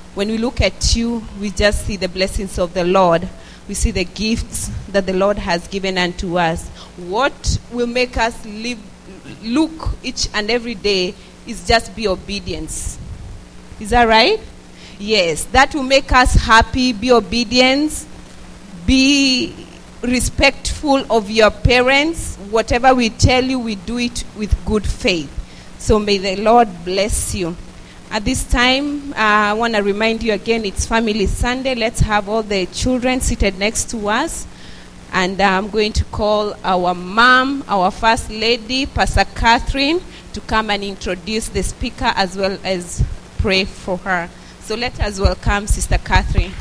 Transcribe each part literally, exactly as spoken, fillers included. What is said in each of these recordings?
when we look at you, we just see the blessings of the Lord. We see the gifts that the Lord has given unto us. What will make us live, look each and every day is just be obedience. Is that right? Yes. That will make us happy. Be obedience. Be respectful of your parents. Whatever we tell you, we do it with good faith. So may the Lord bless you. At this time, uh, I want to remind you again, it's Family Sunday. Let's have all the children seated next to us. And uh, I'm going to call our mom, our first lady, Pastor Catherine, to come and introduce the speaker as well as pray for her. So let us welcome Sister Catherine.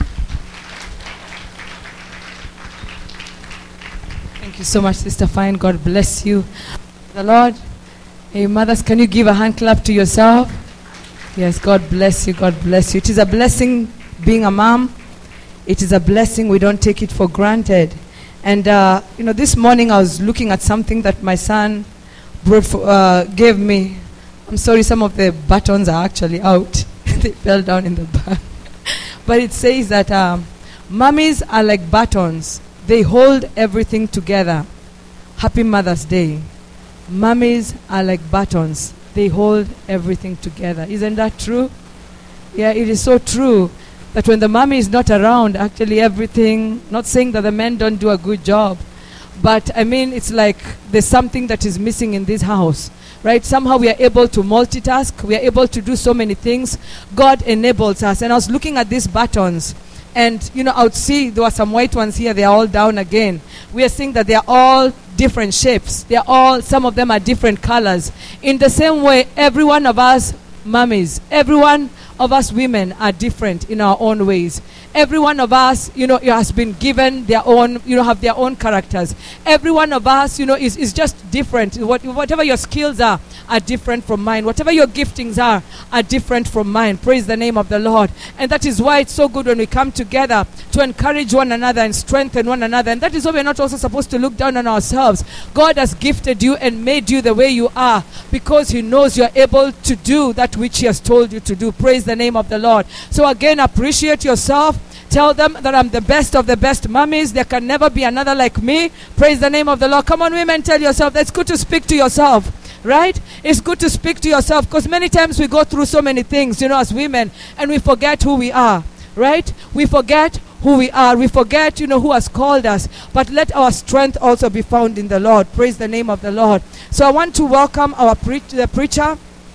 Thank you so much, Sister Fine. God bless you. The Lord. Hey, mothers, can you give a hand clap to yourself? Yes, God bless you. God bless you. It is a blessing being a mom. It is a blessing. We don't take it for granted. And, uh, you know, this morning I was looking at something that my son brought for, uh, gave me. I'm sorry, some of the buttons are actually out. They fell down in the bag. But it says that um, mummies are like buttons. They hold everything together. Happy Mother's Day. Mummies are like buttons. They hold everything together. Isn't that true? Yeah, it is so true that when the mommy is not around, actually everything, not saying that the men don't do a good job, but I mean, it's like there's something that is missing in this house, right? Somehow we are able to multitask. We are able to do so many things. God enables us. And I was looking at these buttons, and, you know, I would see there were some white ones here. They are all down again. We are seeing that they are all different shapes. They are all, some of them are different colors. In the same way, every one of us mummies, every one of us women are different in our own ways. Every one of us, you know, has been given their own, you know, have their own characters. Every one of us, you know, is, is just different. What, whatever your skills are, are different from mine. Whatever your giftings are, are different from mine. Praise the name of the Lord. And that is why it's so good when we come together to encourage one another and strengthen one another. And that is why we're not also supposed to look down on ourselves. God has gifted you and made you the way you are because he knows you're able to do that which he has told you to do. Praise the name of the Lord. So again, appreciate yourself. Tell them that I'm the best of the best mummies. There can never be another like me. Praise the name of the Lord. Come on, women, tell yourself. It's good to speak to yourself, right? It's good to speak to yourself because many times we go through so many things, you know, as women, and we forget who we are, right? We forget who we are. We forget, you know, who has called us. But let our strength also be found in the Lord. Praise the name of the Lord. So I want to welcome our pre- the preacher.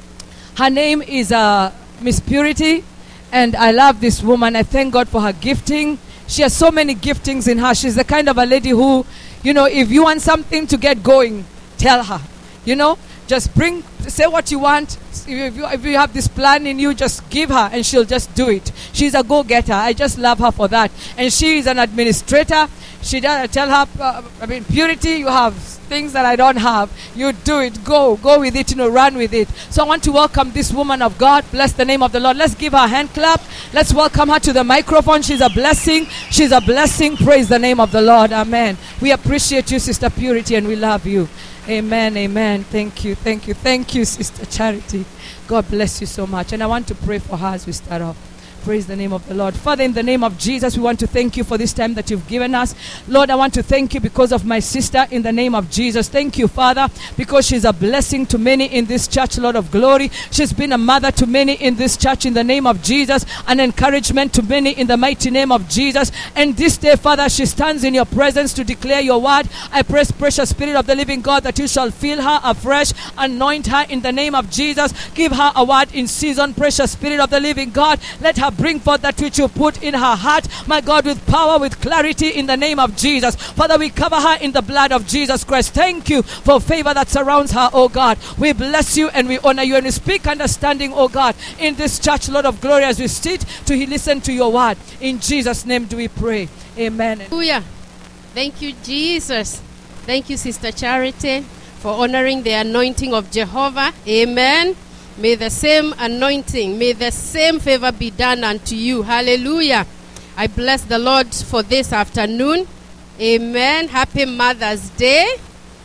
Her name is uh, Miss Purity. And I love this woman. I thank God for her gifting. She has so many giftings in her. She's the kind of a lady who, you know, if you want something to get going, tell her. You know, just bring, say what you want. If you, if you have this plan in you, just give her and she'll just do it. She's a go-getter. I just love her for that. And she is an administrator. She does tell her, uh, I mean, Purity, you have things that I don't have. You do it. Go. Go with it. You know, run with it. So I want to welcome this woman of God. Bless the name of the Lord. Let's give her a hand clap. Let's welcome her to the microphone. She's a blessing. She's a blessing. Praise the name of the Lord. Amen. We appreciate you, Sister Purity, and we love you. Amen. Amen. Thank you. Thank you. Thank you, Sister Charity. God bless you so much. And I want to pray for her as we start off. Praise the name of the Lord. Father, in the name of Jesus, we want to thank you for this time that you've given us. Lord, I want to thank you because of my sister in the name of Jesus. Thank you, Father, because she's a blessing to many in this church, Lord of glory. She's been a mother to many in this church in the name of Jesus, an encouragement to many in the mighty name of Jesus. And this day, Father, she stands in your presence to declare your word. I pray, precious Spirit of the living God, that you shall fill her afresh, anoint her in the name of Jesus. Give her a word in season, precious Spirit of the living God. Let her bring forth that which you put in her heart, my God, with power, with clarity in the name of Jesus. Father, we cover her in the blood of Jesus Christ. Thank you for favor that surrounds her, oh God. We bless you and we honor you and we speak understanding, oh God, in this church, Lord of glory, as we sit to listen to your word. In Jesus' name do we pray. Amen. Hallelujah. Thank you, Jesus. Thank you, Sister Charity, for honoring the anointing of Jehovah. Amen. May the same anointing, may the same favor be done unto you. Hallelujah. I bless the Lord for this afternoon. Amen. Happy Mother's Day.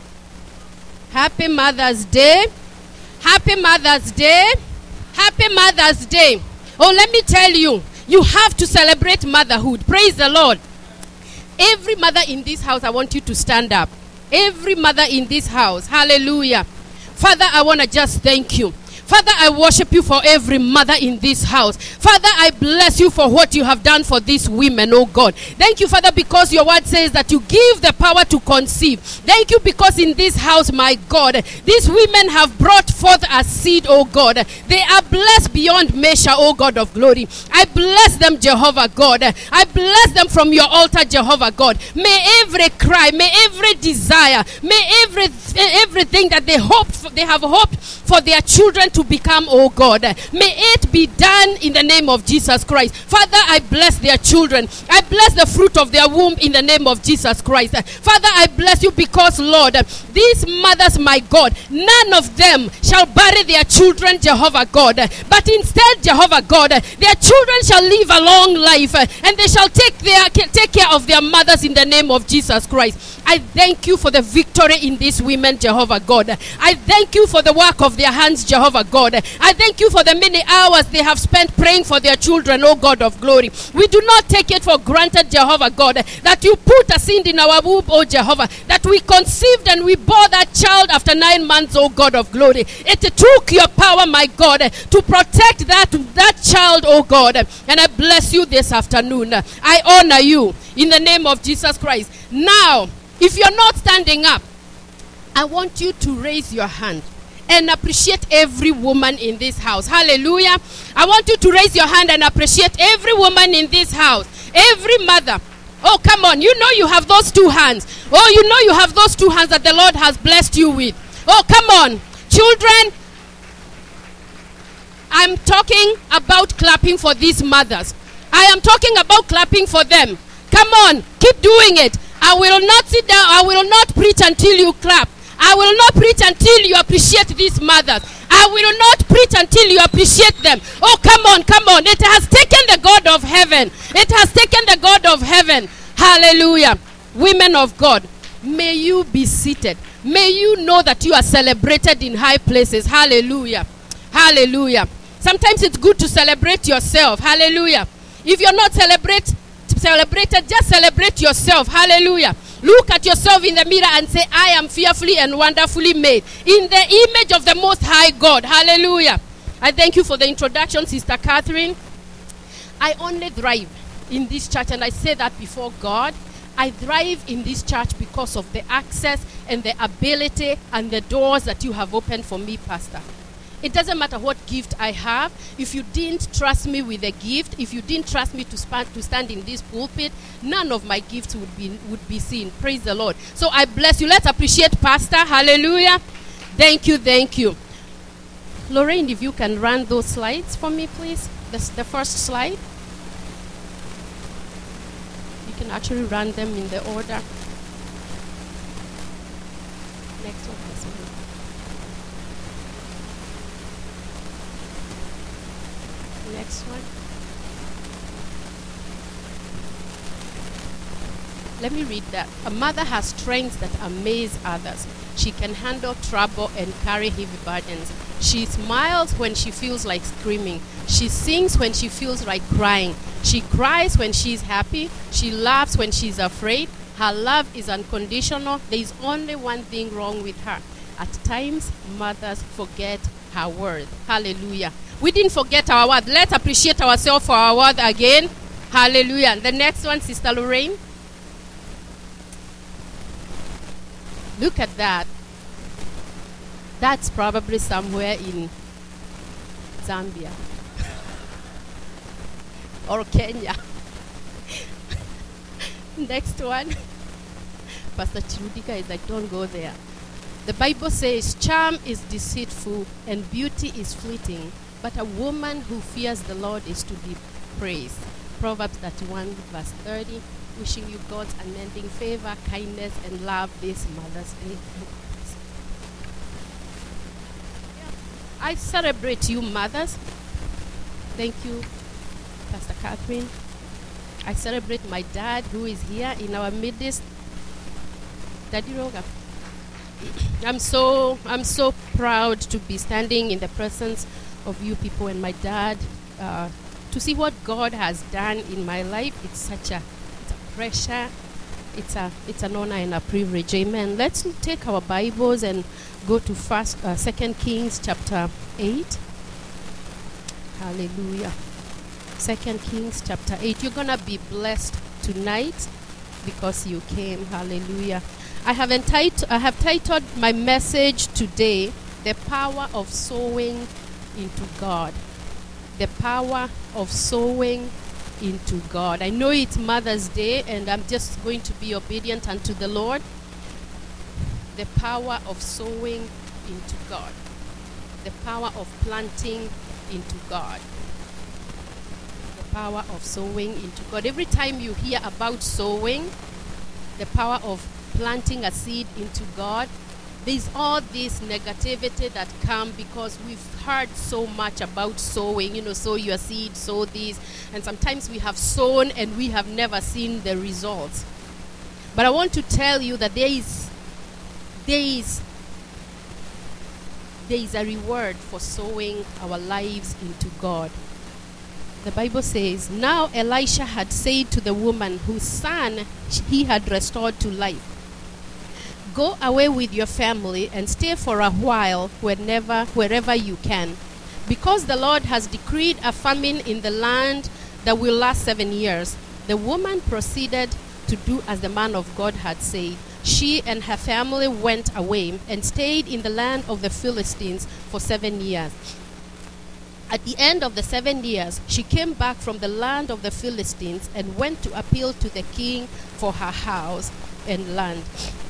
Happy Mother's Day. Happy Mother's Day. Happy Mother's Day. Oh, let me tell you, You have to celebrate motherhood. Praise the Lord. Every mother in this house, I want you to stand up. Every mother in this house. Hallelujah. Father, I want to just thank you. Father, I worship you for every mother in this house. Father, I bless you for what you have done for these women, oh God. Thank you, Father, because your word says that you give the power to conceive. Thank you because in this house, my God, these women have brought forth a seed, oh God. They are blessed beyond measure, oh God of glory. I bless them, Jehovah God. I bless them from your altar, Jehovah God. May every cry, may every desire, may every everything that they hoped for, they have hoped for their children to become, oh God, may it be done in the name of Jesus Christ. Father, I bless their children. I bless the fruit of their womb in the name of Jesus Christ. Father, I bless you because, Lord, these mothers, my God, none of them shall bury their children, Jehovah God, but instead, Jehovah God, their children shall live a long life and they shall take their take care of their mothers in the name of Jesus Christ. I thank you for the victory in these women, Jehovah God. I thank you for the work of their hands, Jehovah God. I thank you for the many hours they have spent praying for their children, oh God of glory. We do not take it for granted, Jehovah God, that you put a seed in our womb, oh Jehovah, that we conceived and we bore that child after nine months, oh God of glory. It took your power, my God, to protect that, that child, oh God. And I bless you this afternoon. I honor you in the name of Jesus Christ. Now, if you're not standing up, I want you to raise your hand and appreciate every woman in this house. Hallelujah. I want you to raise your hand and appreciate every woman in this house. Every mother. Oh, come on. You know you have those two hands. Oh, you know you have those two hands that the Lord has blessed you with. Oh, come on. Children, I'm talking about clapping for these mothers. I am talking about clapping for them. Come on. Keep doing it. I will not sit down. I will not preach until you clap. I will not preach until you appreciate these mothers. I will not preach until you appreciate them. Oh, come on, come on. It has taken the God of heaven. It has taken the God of heaven. Hallelujah. Women of God, may you be seated. May you know that you are celebrated in high places. Hallelujah. Hallelujah. Sometimes it's good to celebrate yourself. Hallelujah. If you're not celebrate, celebrated, just celebrate yourself. Hallelujah. Look at yourself in the mirror and say, I am fearfully and wonderfully made in the image of the Most High God. Hallelujah. I thank you for the introduction, Sister Catherine. I only thrive in this church, and I say that before God. I thrive in this church because of the access and the ability and the doors that you have opened for me, Pastor. It doesn't matter what gift I have. If you didn't trust me with a gift, if you didn't trust me to, span, to stand in this pulpit, none of my gifts would be would be seen. Praise the Lord. So I bless you. Let's appreciate Pastor. Hallelujah. Thank you, thank you. Lorraine, if you can run those slides for me, please. That's the first slide. You can actually run them in the order. Next one, please. Next one. Let me read that. A mother has strengths that amaze others. She can handle trouble and carry heavy burdens. She smiles when she feels like screaming. She sings when she feels like crying. She cries when she's happy. She laughs when she's afraid. Her love is unconditional. There is only one thing wrong with her. At times, mothers forget her worth. Hallelujah. We didn't forget our word. Let's appreciate ourselves for our word again. Hallelujah. The next one, Sister Lorraine. Look at that. That's probably somewhere in Zambia or Kenya. Next one. Pastor Chirudika is like, don't go there. The Bible says, charm is deceitful and beauty is fleeting, but a woman who fears the Lord is to be praised. Proverbs thirty-one, verse thirty. Wishing you God's unending favor, kindness, and love this Mother's Day. I celebrate you, mothers. Thank you, Pastor Catherine. I celebrate my dad, who is here in our midst. Daddy Roga. I'm so I'm so proud to be standing in the presence of you people. And my dad, uh, to see what God has done in my life. It's such a, it's a pressure. It's a, it's an honor and a privilege. Amen. Let's take our Bibles and go to First, uh, Second Kings chapter eight. Hallelujah. Second Kings chapter eight. You're gonna be blessed tonight because you came. Hallelujah. I have entitled, I have titled my message today, "The Power of Sowing into God." The power of sowing into God. I know it's Mother's Day, and I'm just going to be obedient unto the Lord. The power of sowing into God. The power of planting into God. The power of sowing into God. Every time you hear about sowing, the power of planting a seed into God, there's all this negativity that come because we've heard so much about sowing. You know, sow your seed, sow this. And sometimes we have sown and we have never seen the results. But I want to tell you that there is, there is, there is a reward for sowing our lives into God. The Bible says, now Elisha had said to the woman whose son he had restored to life, "Go away with your family and stay for a while whenever, wherever you can, because the Lord has decreed a famine in the land that will last seven years." The woman proceeded to do as the man of God had said. She and her family went away and stayed in the land of the Philistines for seven years. At the end of the seven years, she came back from the land of the Philistines and went to appeal to the king for her house and land.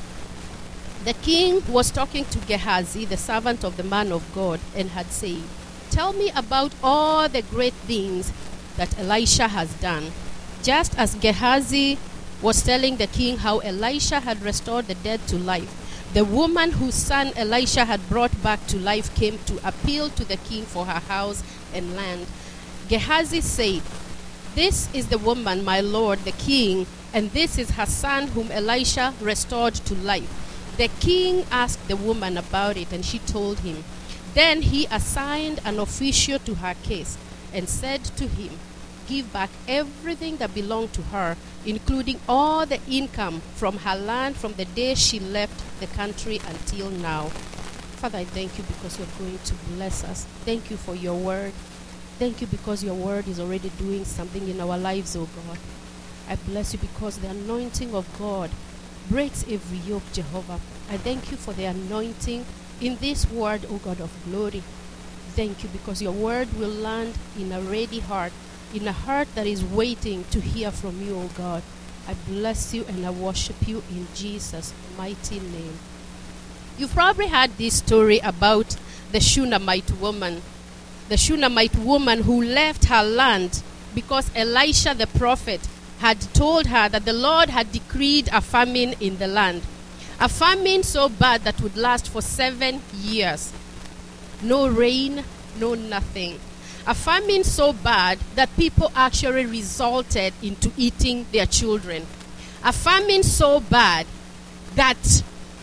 The king was talking to Gehazi, the servant of the man of God, and had said, "Tell me about all the great things that Elisha has done." Just as Gehazi was telling the king how Elisha had restored the dead to life, the woman whose son Elisha had brought back to life came to appeal to the king for her house and land. Gehazi said, "This is the woman, my lord the king, and this is her son whom Elisha restored to life." The king asked the woman about it, and she told him. Then he assigned an official to her case and said to him, "Give back everything that belonged to her, including all the income from her land from the day she left the country until now." Father, I thank you because you're going to bless us. Thank you for your word. Thank you because your word is already doing something in our lives, oh God. I bless you because the anointing of God breaks every yoke, Jehovah. I thank you for the anointing in this word, O God of glory. Thank you because your word will land in a ready heart, in a heart that is waiting to hear from you, O God. I bless you and I worship you in Jesus' mighty name. You've probably heard this story about the Shunammite woman. The Shunammite woman who left her land because Elisha the prophet had told her that the Lord had decreed a famine in the land. A famine so bad that would last for seven years. No rain, no nothing. A famine so bad that people actually resulted into eating their children. A famine so bad that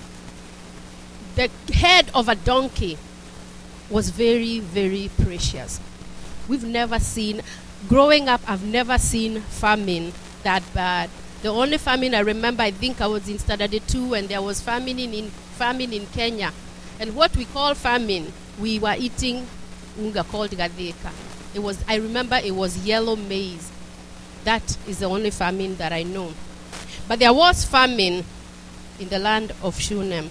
the head of a donkey was very, very precious. We've never seen, growing up, I've never seen famine that bad. The only famine I remember, I think I was in Standard two, and there was famine in famine in Kenya. And what we call famine, we were eating unga called gadeka. It was, I remember it was yellow maize. That is the only famine that I know. But there was famine in the land of Shunem.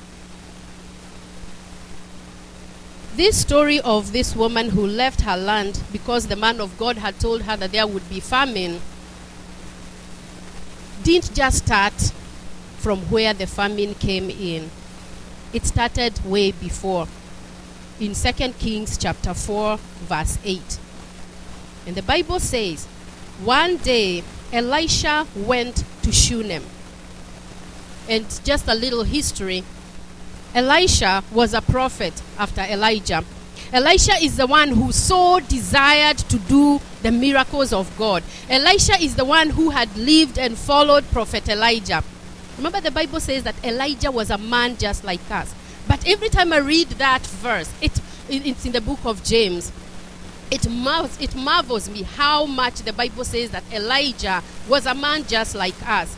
This story of this woman who left her land because the man of God had told her that there would be famine didn't just start from where the famine came in. It started way before, in Second Kings chapter four, verse eight. And the Bible says, one day Elisha went to Shunem. And just a little history, Elisha was a prophet after Elijah. Elisha is the one who so desired to do the miracles of God. Elisha is the one who had lived and followed Prophet Elijah. Remember, the Bible says that Elijah was a man just like us. But every time I read that verse, it, it it's in the book of James, it, mar- it marvels me how much the Bible says that Elijah was a man just like us.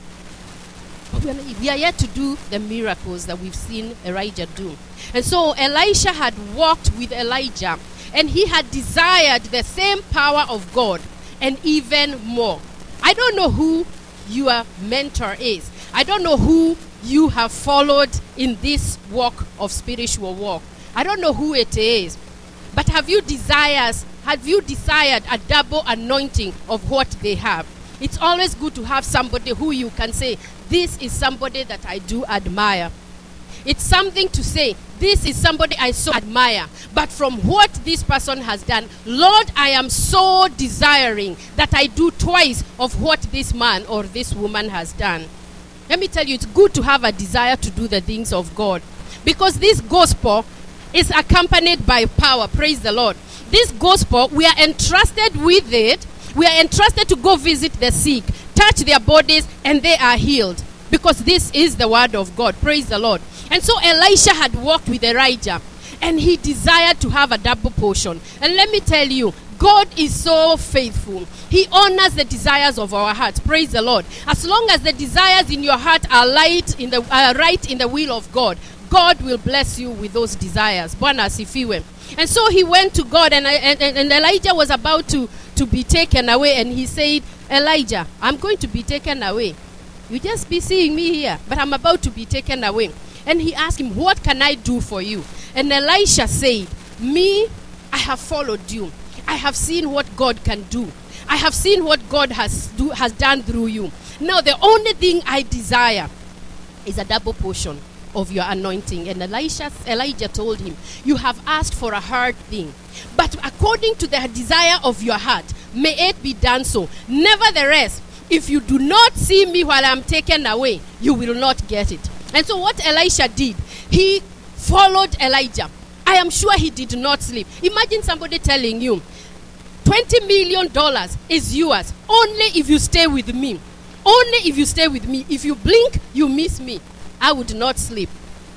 We are, we are yet to do the miracles that we've seen Elijah do. And so Elisha had walked with Elijah, and he had desired the same power of God and even more. I don't know who your mentor is. I don't know who you have followed in this walk of spiritual walk. I don't know who it is. But have you desires, have you desired a double anointing of what they have? It's always good to have somebody who you can say, this is somebody that I do admire. It's something to say, this is somebody I so admire. But from what this person has done, Lord, I am so desiring that I do twice of what this man or this woman has done. Let me tell you, it's good to have a desire to do the things of God. Because this gospel is accompanied by power. Praise the Lord. This gospel, we are entrusted with it. We are entrusted to go visit the sick, touch their bodies, and they are healed. Because this is the word of God. Praise the Lord. And so Elisha had walked with Elijah, and he desired to have a double portion. And let me tell you, God is so faithful. He honors the desires of our hearts. Praise the Lord. As long as the desires in your heart are light in the uh, right in the will of God, God will bless you with those desires. Bwana asifiwe. And so he went to God, and, and, and Elijah was about to, to be taken away, and he said, Elijah, I'm going to be taken away. You just be seeing me here, but I'm about to be taken away. And he asked him, what can I do for you? And Elisha said, me, I have followed you. I have seen what God can do. I have seen what God has do, has done through you. Now the only thing I desire is a double portion of your anointing. And Elisha, Elijah told him, you have asked for a hard thing, but according to the desire of your heart, may it be done so. Nevertheless, if you do not see me while I'm taken away, you will not get it. And so what Elisha did, he followed Elijah. I am sure he did not sleep. Imagine somebody telling you, twenty million dollars is yours only if you stay with me. Only if you stay with me. If you blink, you miss me. I would not sleep.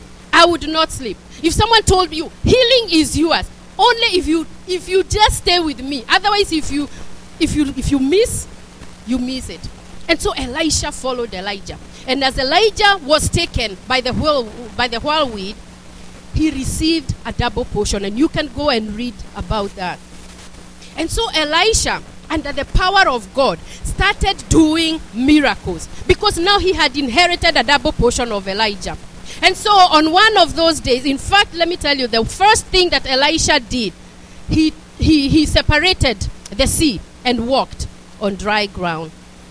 I would not sleep. If someone told you, healing is yours only if you if you just stay with me. Otherwise, if you if you if you miss, you miss it. And so Elisha followed Elijah. And as Elijah was taken by the whirl, by the whirlwind, he received a double portion. And you can go and read about that. And so Elisha, under the power of God, started doing miracles. Because now he had inherited a double portion of Elijah. And so on one of those days, in fact, let me tell you, the first thing that Elisha did, he, he, he separated the sea and walked on dry ground.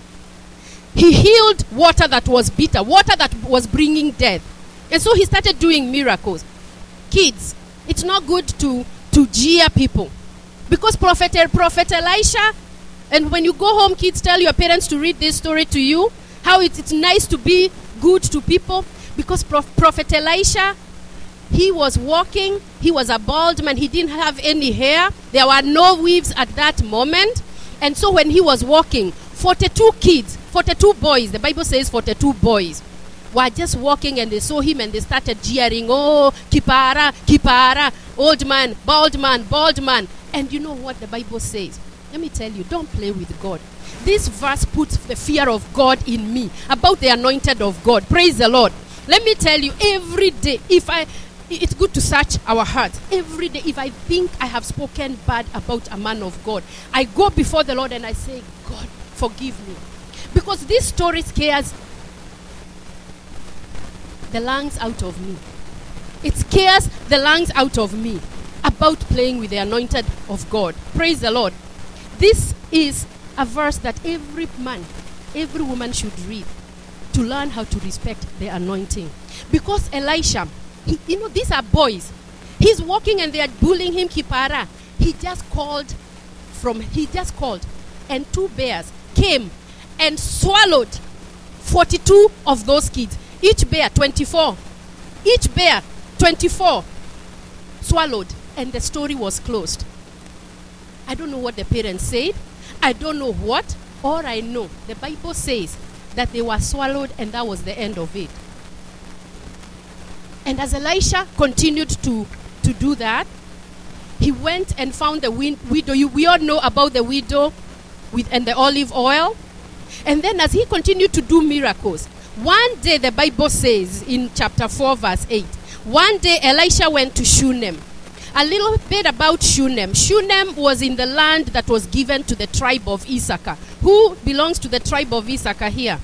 He healed water that was bitter, water that was bringing death. And so he started doing miracles. Kids, it's not good to, to jeer people. Because Prophet, Prophet Elisha, and when you go home, kids, tell your parents to read this story to you, how it, it's nice to be good to people. Because Prof, Prophet Elisha, he was walking, he was a bald man, he didn't have any hair, there were no weaves at that moment. And so when he was walking, forty-two kids, forty-two boys, the Bible says forty-two boys, were just walking, and they saw him and they started jeering, oh, kipara, kipara, old man, bald man, bald man. And you know what the Bible says? Let me tell you, don't play with God. This verse puts the fear of God in me, about the anointed of God. Praise the Lord. Let me tell you, every day, if I, it's good to search our hearts. Every day, if I think I have spoken bad about a man of God, I go before the Lord and I say, God, forgive me. Because this story scares the lungs out of me. It scares the lungs out of me about playing with the anointed of God. Praise the Lord. This is a verse that every man, every woman should read to learn how to respect the anointing. Because Elisha, he, you know, these are boys. He's walking and they are bullying him, kipara. He just called from, he just called, and two bears came and swallowed forty-two of those kids. Each bear, twenty-four. Each bear, twenty-four, swallowed, and the story was closed. I don't know what the parents said. I don't know what. All I know, the Bible says that they were swallowed, and that was the end of it. And as Elisha continued to, to do that, he went and found the win- widow. You, we all know about the widow with and the olive oil. And then as he continued to do miracles, one day the Bible says in chapter four verse eight, one day Elisha went to Shunem. A little bit about Shunem. Shunem was in the land that was given to the tribe of Issachar. Who belongs to the tribe of Issachar here?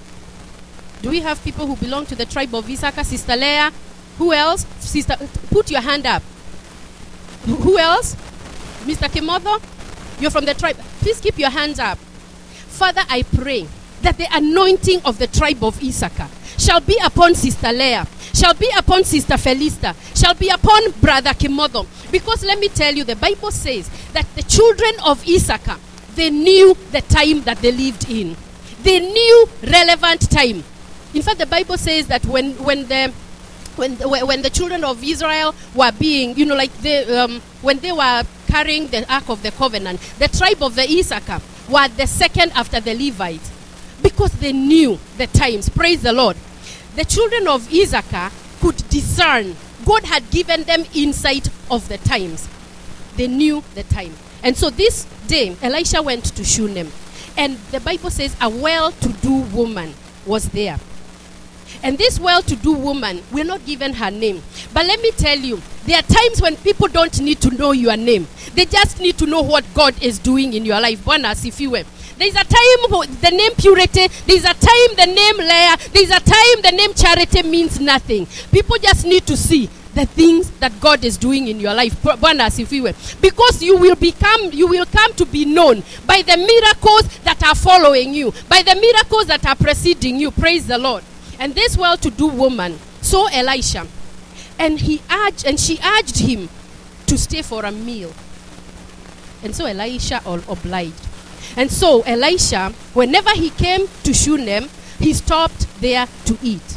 Do we have people who belong to the tribe of Issachar? Sister Leah? Who else? Sister, put your hand up. Who else? Mister Kimotho? You're from the tribe. Please keep your hands up. Father, I pray that the anointing of the tribe of Issachar shall be upon Sister Leah, shall be upon Sister Felista, shall be upon Brother Kimotho. Because let me tell you, the Bible says that the children of Issachar, they knew the time that they lived in. They knew relevant time. In fact, the Bible says that when, when the when the, when the children of Israel were being, you know, like they, um, when they were carrying the Ark of the Covenant, the tribe of the Issachar were the second after the Levites, because they knew the times. Praise the Lord. The children of Issachar could discern. God had given them insight of the times. They knew the time. And so this day, Elisha went to Shunem. And the Bible says a well-to-do woman was there. And this well-to-do woman, we're not given her name. But let me tell you, there are times when people don't need to know your name. They just need to know what God is doing in your life. Bwana asifiwe. There's a time the name Purity, there's a time the name Leah, there's a time the name Charity means nothing. People just need to see the things that God is doing in your life. Bwana asifiwe. Because you will become, you will come to be known by the miracles that are following you, by the miracles that are preceding you. Praise the Lord. And this well-to-do woman saw Elisha, and he urged, and she urged him to stay for a meal. And so Elisha obliged. And so Elisha, whenever he came to Shunem, he stopped there to eat.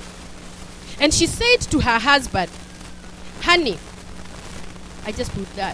And she said to her husband, honey, I just put that.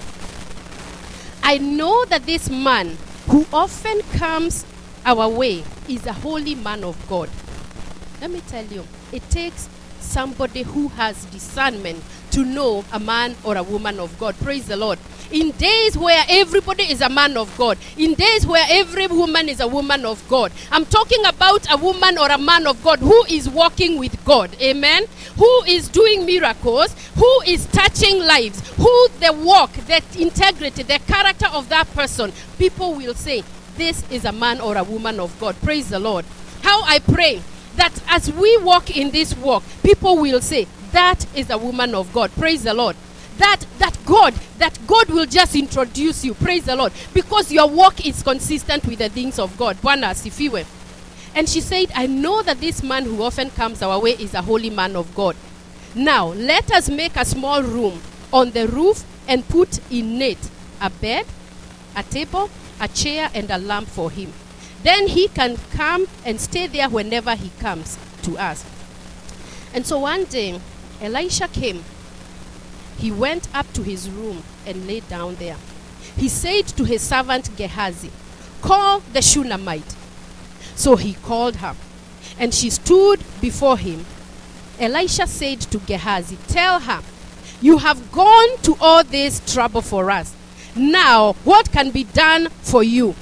I know that this man who often comes our way is a holy man of God. Let me tell you, it takes somebody who has discernment to know a man or a woman of God. Praise the Lord. In days where everybody is a man of God, in days where every woman is a woman of God, I'm talking about a woman or a man of God who is walking with God. Amen. Who is doing miracles, who is touching lives, who the walk, the integrity, the character of that person, people will say, this is a man or a woman of God. Praise the Lord. How I pray that as we walk in this walk, people will say, that is a woman of God. Praise the Lord. That that God, that God will just introduce you. Praise the Lord. Because your walk is consistent with the things of God. Bwana asifiwe. And she said, I know that this man who often comes our way is a holy man of God. Now, let us make a small room on the roof and put in it a bed, a table, a chair, and a lamp for him. Then he can come and stay there whenever he comes to us. And so one day, Elisha came. He went up to his room and lay down there. He said to his servant Gehazi, call the Shunammite. So he called her, and she stood before him. Elisha said to Gehazi, tell her, you have gone to all this trouble for us. Now, what can be done for you?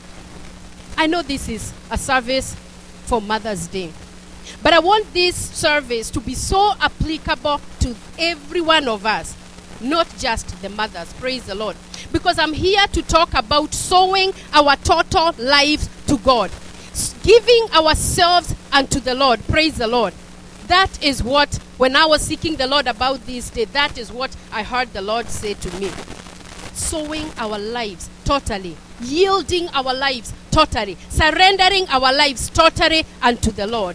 I know this is a service for Mother's Day, but I want this service to be so applicable to every one of us, not just the mothers. Praise the Lord. Because I'm here to talk about sowing our total lives to God, giving ourselves unto the Lord. Praise the Lord. That is what, when I was seeking the Lord about this day, that is what I heard the Lord say to me. Sowing our lives totally, yielding our lives totally, surrendering our lives totally unto the Lord.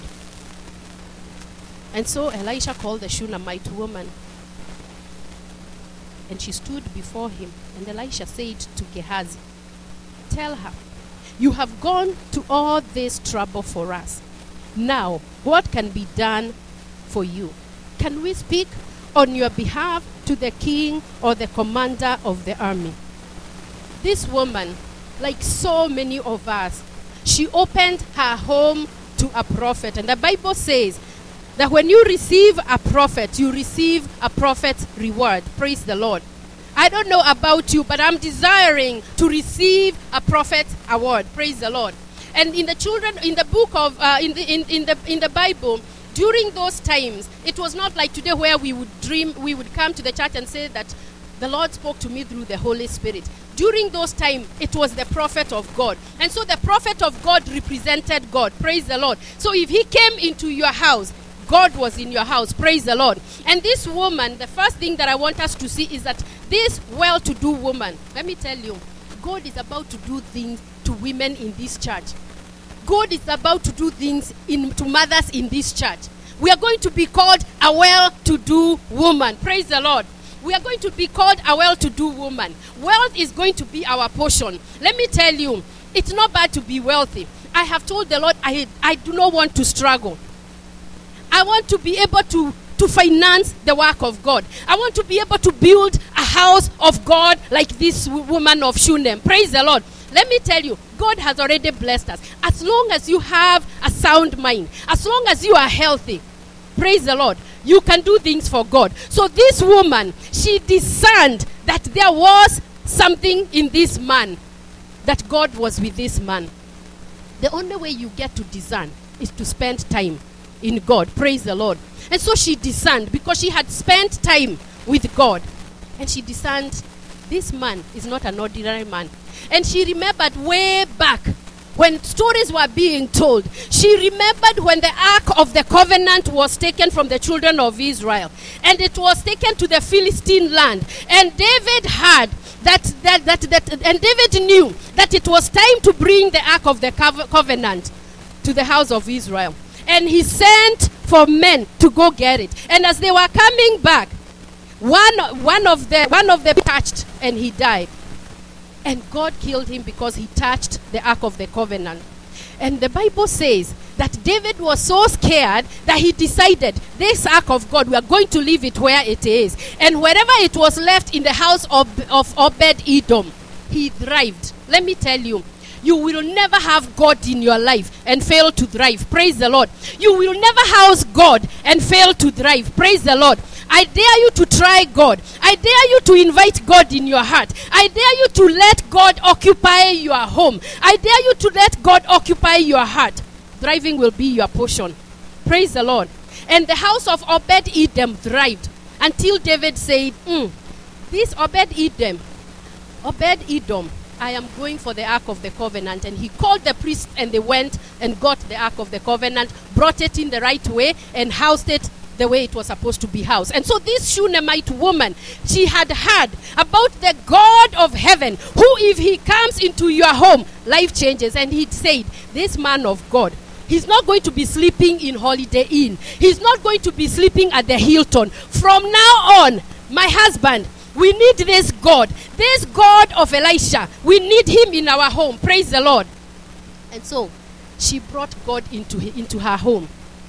And so Elisha called the Shunammite woman, and she stood before him. And Elisha said to Gehazi, tell her, you have gone to all this trouble for us. Now, what can be done for you? Can we speak on your behalf to the king or the commander of the army? This woman, like so many of us, she opened her home to a prophet. And the Bible says that when you receive a prophet, you receive a prophet's reward. Praise the Lord. I don't know about you, but I'm desiring to receive a prophet award. Praise the Lord. And in the children, in the book of, uh, in the in, in the in the Bible, during those times, it was not like today where we would dream, we would come to the church and say that the Lord spoke to me through the Holy Spirit. During those times, it was the prophet of God. And so the prophet of God represented God. Praise the Lord. So if he came into your house, God was in your house. Praise the Lord. And this woman, the first thing that I want us to see is that this well-to-do woman, let me tell you, God is about to do things to women in this church. God is about to do things in, to mothers in this church. We are going to be called a well-to-do woman. Praise the Lord. We are going to be called a well-to-do woman. Wealth is going to be our portion. Let me tell you, it's not bad to be wealthy. I have told the Lord, I, I do not want to struggle. I want to be able to, to finance the work of God. I want to be able to build a house of God like this woman of Shunem. Praise the Lord. Let me tell you, God has already blessed us. As long as you have a sound mind, as long as you are healthy, praise the Lord, you can do things for God. So this woman, she discerned that there was something in this man, that God was with this man. The only way you get to discern is to spend time in God. Praise the Lord. And so she discerned because she had spent time with God. And she discerned this man is not an ordinary man. And she remembered way back when stories were being told. She remembered when the Ark of the Covenant was taken from the children of Israel. And it was taken to the Philistine land. And David heard that, that, that, that and David knew that it was time to bring the Ark of the Covenant to the house of Israel. And he sent for men to go get it. And as they were coming back, one, one of the one of them touched and he died. And God killed him because he touched the Ark of the Covenant. And the Bible says that David was so scared that he decided, this Ark of God, we are going to leave it where it is. And wherever it was left in the house of, of Obed-Edom, he thrived. Let me tell you, you will never have God in your life and fail to thrive. Praise the Lord. You will never house God and fail to thrive. Praise the Lord. I dare you to try God. I dare you to invite God in your heart. I dare you to let God occupy your home. I dare you to let God occupy your heart. Thriving will be your portion. Praise the Lord. And the house of Obed-Edom thrived until David said, mm, this Obed-Edom, Obed-Edom, I am going for the Ark of the Covenant. And he called the priests and they went and got the Ark of the Covenant, brought it in the right way and housed it the way it was supposed to be housed. And so this Shunammite woman, she had heard about the God of heaven, who if he comes into your home, life changes. And he said, this man of God, he's not going to be sleeping in Holiday Inn. He's not going to be sleeping at the Hilton. From now on, my husband, we need this God, this God of Elisha. We need him in our home. Praise the Lord. And so she brought God into, into her home.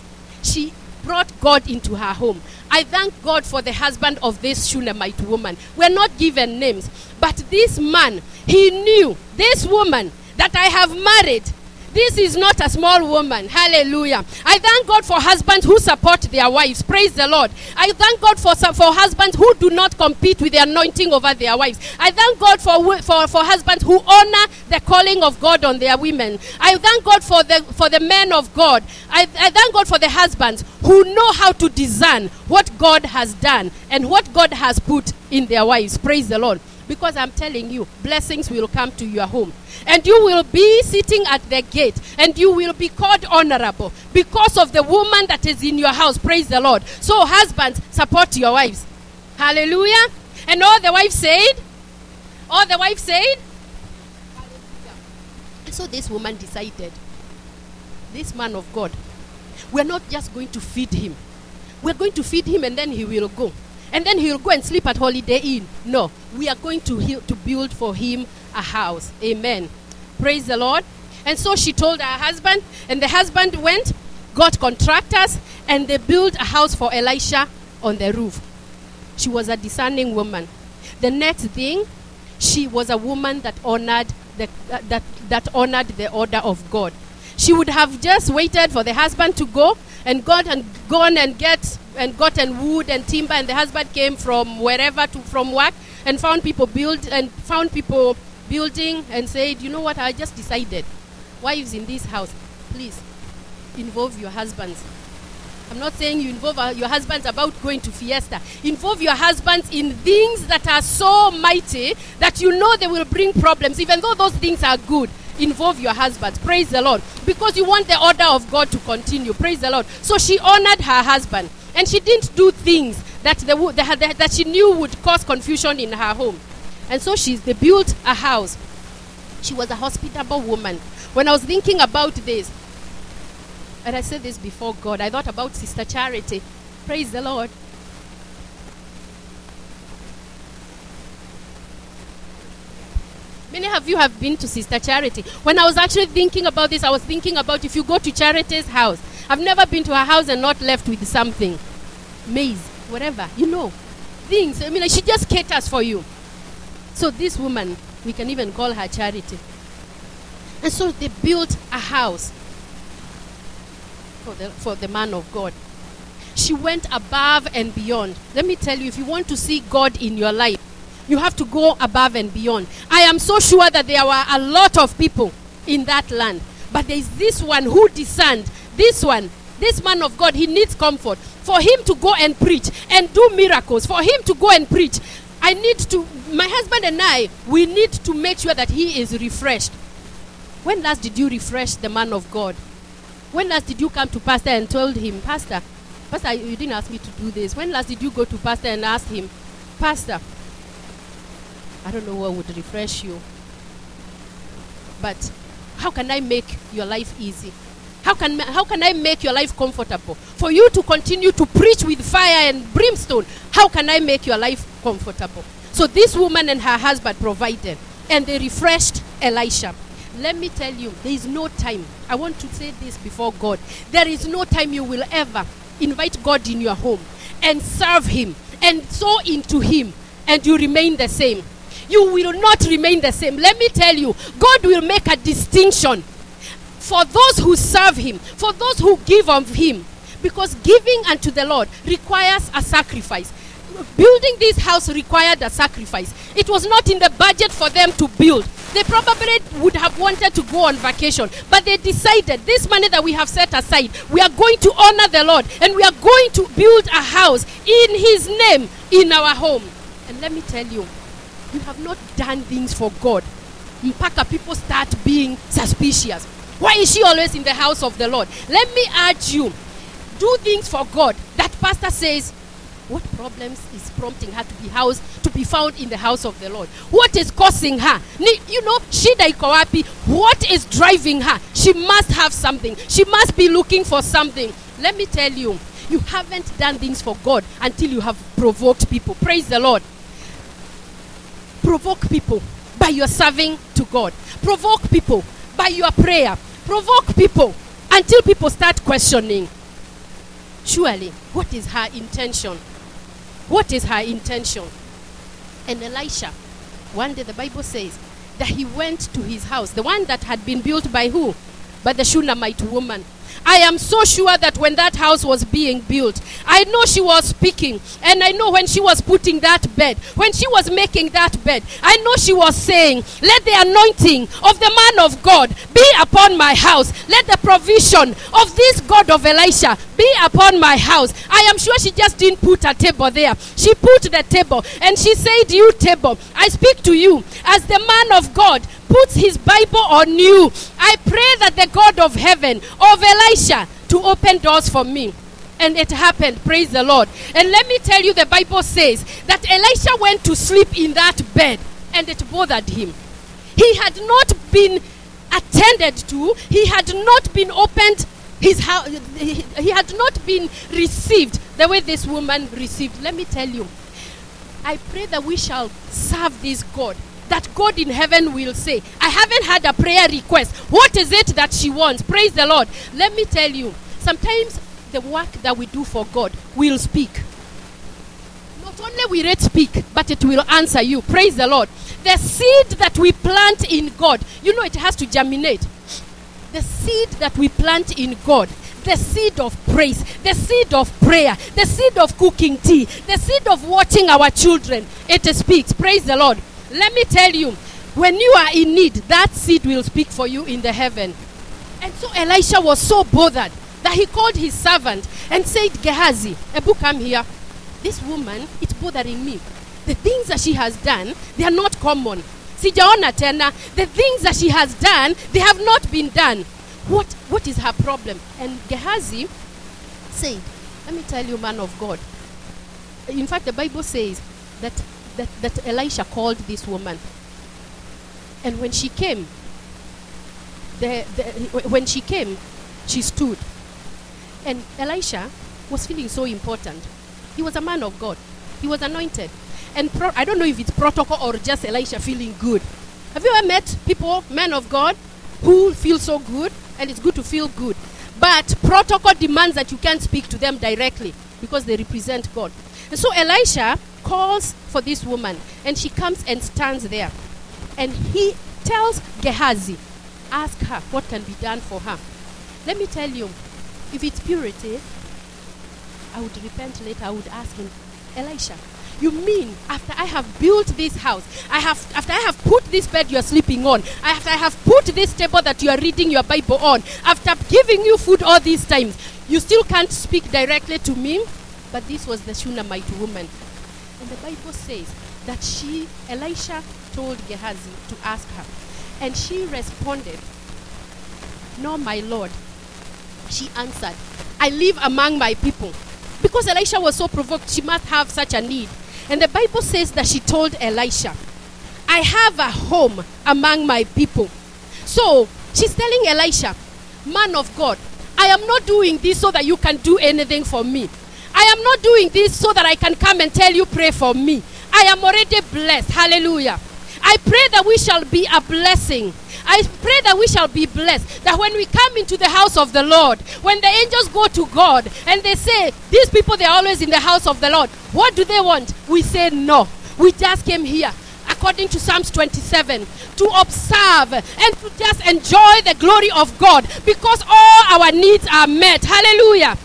She brought God into her home. I thank God for the husband of this Shunammite woman. We're not given names, but this man, he knew this woman that I have married. This is not a small woman. Hallelujah. I thank God for husbands who support their wives. Praise the Lord. I thank God for for husbands who do not compete with the anointing over their wives. I thank God for for, for husbands who honor the calling of God on their women. I thank God for the for the men of God. I, I thank God for the husbands who know how to discern what God has done and what God has put in their wives. Praise the Lord. Because I'm telling you, blessings will come to your home. And you will be sitting at the gate. And you will be called honorable because of the woman that is in your house. Praise the Lord. So husbands, support your wives. Hallelujah. And all the wives said, all the wives said, hallelujah. And so this woman decided, this man of God, we're not just going to feed him. We're going to feed him and then he will go. And then he'll go and sleep at Holiday Inn. No, we are going to heal, to build for him a house. Amen. Praise the Lord. And so she told her husband, and the husband went, got contractors, and they built a house for Elisha on the roof. She was a discerning woman. The next thing, she was a woman that honored the uh, that that honored the order of God. She would have just waited for the husband to go and gone and gone and get and gotten wood and timber, and the husband came from wherever to from work and found people build and found people building and said, you know what, I just decided, wives in this house, please involve your husbands. I'm not saying you involve uh, your husbands about going to fiesta. Involve your husbands in things that are so mighty that you know they will bring problems, even though those things are good. Involve your husbands. Praise the Lord. Because you want the order of God to continue. Praise the Lord. So she honored her husband. And she didn't do things that, the, that, that she knew would cause confusion in her home. And so she, they built a house. She was a hospitable woman. When I was thinking about this, and I said this before God, I thought about Sister Charity. Praise the Lord. Many of you have been to Sister Charity. When I was actually thinking about this, I was thinking about if you go to Charity's house. I've never been to her house and not left with something. Maize, whatever, you know. Things, I mean, she just caters for you. So this woman, we can even call her Charity. And so they built a house for the, for the man of God. She went above and beyond. Let me tell you, if you want to see God in your life, you have to go above and beyond. I am so sure that there were a lot of people in that land. But there is this one who discerned, this one, this man of God, he needs comfort. For him to go and preach and do miracles, for him to go and preach, I need to, my husband and I, we need to make sure that he is refreshed. When last did you refresh the man of God? When last did you come to pastor and told him, Pastor, Pastor, you didn't ask me to do this. When last did you go to pastor and ask him, Pastor, I don't know what would refresh you, but how can I make your life easy? How can, how can I make your life comfortable? For you to continue to preach with fire and brimstone, how can I make your life comfortable? So this woman and her husband provided, and they refreshed Elisha. Let me tell you, there is no time. I want to say this before God. There is no time you will ever invite God in your home and serve him and sow into him and you remain the same. You will not remain the same. Let me tell you, God will make a distinction for those who serve him, for those who give of him. Because giving unto the Lord requires a sacrifice. Building this house required a sacrifice. It was not in the budget for them to build. They probably would have wanted to go on vacation, but they decided this money that we have set aside, we are going to honor the Lord and we are going to build a house in his name in our home. And let me tell you, you have not done things for God. Mpaka people start being suspicious. Why is she always in the house of the Lord? Let me urge you, do things for God. That pastor says, what problems is prompting her to be house to be found in the house of the Lord? What is causing her? You know, shida iko wapi? What is driving her? She must have something. She must be looking for something. Let me tell you, you haven't done things for God until you have provoked people. Praise the Lord. Provoke people by your serving to God. Provoke people by your prayer. Provoke people until people start questioning. Surely, what is her intention? What is her intention? And Elisha, one day the Bible says that he went to his house, the one that had been built by who? By the Shunammite woman. I am so sure that when that house was being built, I know she was speaking, and I know when she was putting that bed, when she was making that bed, I know she was saying, let the anointing of the man of God be upon my house. Let the provision of this God of Elisha be upon my house. I am sure she just didn't put a table there. She put the table, and she said, you table, I speak to you as the man of God puts his Bible on you. I pray that the God of heaven, of Elisha, to open doors for me. And it happened. Praise the Lord. And let me tell you, the Bible says that Elisha went to sleep in that bed, and it bothered him. He had not been attended to. He had not been opened. His house, he had not been received the way this woman received. Let me tell you, I pray that we shall serve this God, that God in heaven will say, I haven't had a prayer request. What is it that she wants? Praise the Lord. Let me tell you, sometimes the work that we do for God will speak. Not only will it speak, but it will answer you. Praise the Lord. The seed that we plant in God, you know, it has to germinate. The seed that we plant in God, the seed of praise, the seed of prayer, the seed of cooking tea, the seed of watching our children. It speaks. Praise the Lord. Let me tell you, when you are in need, that seed will speak for you in the heaven. And so Elisha was so bothered that he called his servant and said, Gehazi, Ebu, come here. This woman, it's bothering me. The things that she has done, they are not common. Sijaona tena, the things that she has done, they have not been done. What, what is her problem? And Gehazi said, let me tell you, man of God. In fact, the Bible says that, that, that Elisha called this woman. And when she came, the, the, when she came, she stood. And Elisha was feeling so important. He was a man of God. He was anointed. And pro- I don't know if it's protocol or just Elisha feeling good. Have you ever met people, men of God, who feel so good? And it's good to feel good. But protocol demands that you can't speak to them directly because they represent God. And so Elisha calls for this woman. And she comes and stands there. And he tells Gehazi, ask her what can be done for her. Let me tell you, if it's purity, I would repent later. I would ask him, Elisha, you mean after I have built this house, I have after I have put this bed you are sleeping on, after I have put this table that you are reading your Bible on, after giving you food all these times, you still can't speak directly to me? But this was the Shunammite woman. And the Bible says that she, Elisha told Gehazi to ask her. And she responded, no, my Lord. She answered, I live among my people. Because Elisha was so provoked, she must have such a need. And the Bible says that she told Elisha, I have a home among my people. So she's telling Elisha, man of God, I am not doing this so that you can do anything for me. I am not doing this so that I can come and tell you pray for me. I am already blessed. Hallelujah. I pray that we shall be a blessing. I pray that we shall be blessed. That when we come into the house of the Lord, when the angels go to God and they say, these people, they're always in the house of the Lord. What do they want? We say no. We just came here, according to Psalms twenty-seven, to observe and to just enjoy the glory of God because all our needs are met. Hallelujah.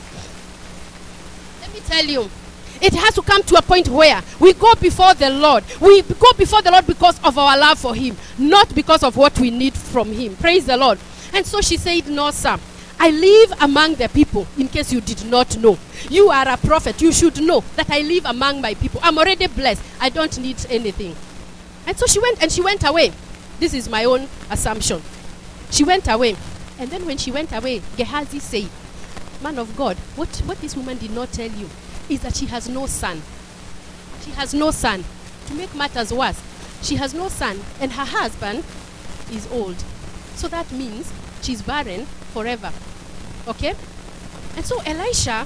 Let me tell you, it has to come to a point where we go before the Lord. We go before the Lord because of our love for him, not because of what we need from him. Praise the Lord. And so she said, no, sir. I live among the people, in case you did not know. You are a prophet. You should know that I live among my people. I'm already blessed. I don't need anything. And so she went and she went away. This is my own assumption. She went away. And then when she went away, Gehazi said, man of God, what, what this woman did not tell you is that she has no son. She has no son. To make matters worse, she has no son and her husband is old. So that means she's barren forever. Okay? And so Elisha,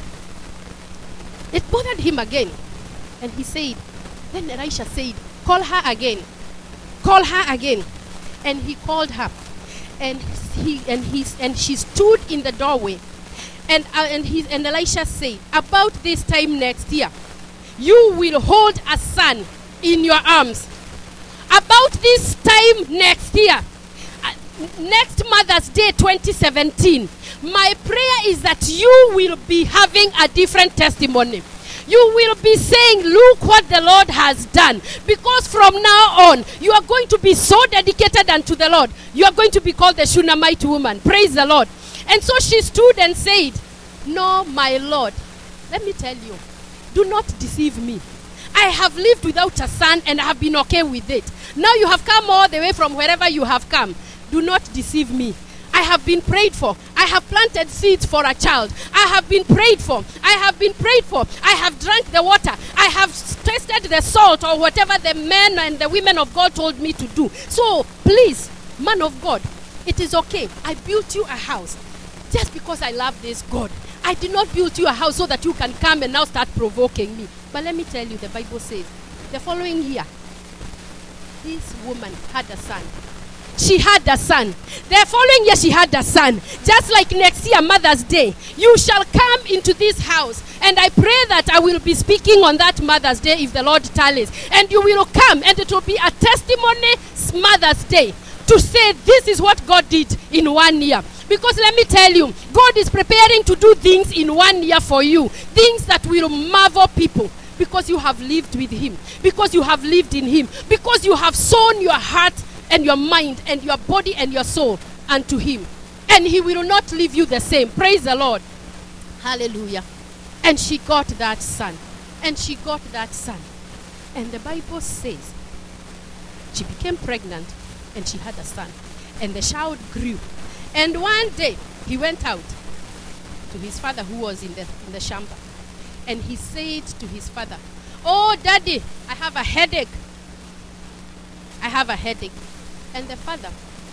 it bothered him again. And he said, then Elisha said, call her again. Call her again. And he called her. And he and he and she stood in the doorway. And uh, and he and Elisha said, about this time next year, you will hold a son in your arms. About this time next year, uh, next Mother's Day twenty seventeen, my prayer is that you will be having a different testimony. You will be saying, look what the Lord has done. Because from now on, you are going to be so dedicated unto the Lord. You are going to be called the Shunammite woman. Praise the Lord. And so she stood and said, no, my Lord, let me tell you, do not deceive me. I have lived without a son and I have been okay with it. Now you have come all the way from wherever you have come. Do not deceive me. I have been prayed for. I have planted seeds for a child. I have been prayed for. I have been prayed for. I have drank the water. I have tasted the salt or whatever the men and the women of God told me to do. So please, man of God, it is okay. I built you a house just because I love this God. I did not build you a house so that you can come and now start provoking me. But let me tell you, the Bible says, the following year, this woman had a son. She had a son. The following year she had a son. Just like next year, Mother's Day, you shall come into this house. And I pray that I will be speaking on that Mother's Day if the Lord tarries. And you will come and it will be a testimony Mother's Day. To to say this is what God did in one year. Because let me tell you, God is preparing to do things in one year for you. Things that will marvel people. Because you have lived with him. Because you have lived in him. Because you have sown your heart and your mind and your body and your soul unto him. And he will not leave you the same. Praise the Lord. Hallelujah. And she got that son. And she got that son. And the Bible says she became pregnant and she had a son. And the child grew. And one day he went out to his father who was in the, in the chamber. And he said to his father, "Oh, Daddy, I have a headache. I have a headache." And the father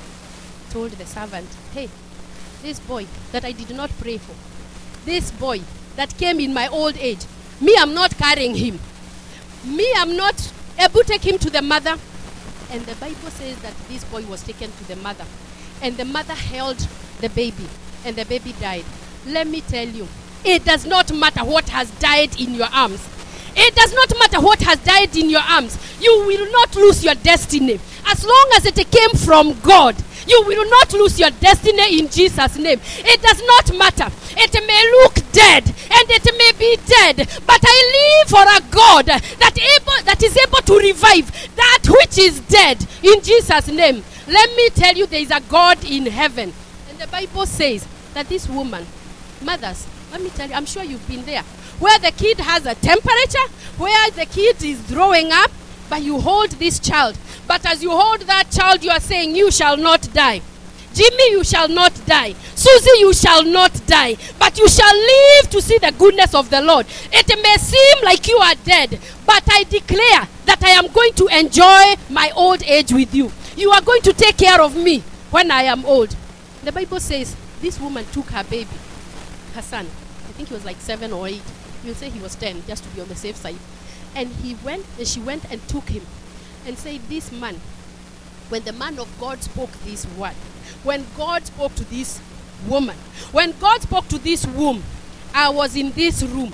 told the servant, "Hey, this boy that I did not pray for, this boy that came in my old age, me, I'm not carrying him. Me, I'm not able to take him to the mother." And the Bible says that this boy was taken to the mother. And the mother held the baby. And the baby died. Let me tell you, it does not matter what has died in your arms. It does not matter what has died in your arms. You will not lose your destiny. As long as it came from God, you will not lose your destiny in Jesus' name. It does not matter. It may look dead and it may be dead, but I live for a God that able that is able to revive that which is dead in Jesus' name. Let me tell you, there is a God in heaven. And the Bible says that this woman, mothers, let me tell you, I'm sure you've been there, where the kid has a temperature, where the kid is throwing up, but you hold this child. But as you hold that child, you are saying, "You shall not die. Jimmy, you shall not die. Susie, you shall not die. But you shall live to see the goodness of the Lord. It may seem like you are dead, but I declare that I am going to enjoy my old age with you. You are going to take care of me when I am old." The Bible says this woman took her baby, her son. I think he was like seven or eight. You'll say he was ten, just to be on the safe side. And he went, and she went and took him and said, "This man," when the man of God spoke this word, when God spoke to this woman, when God spoke to this womb, I was in this room.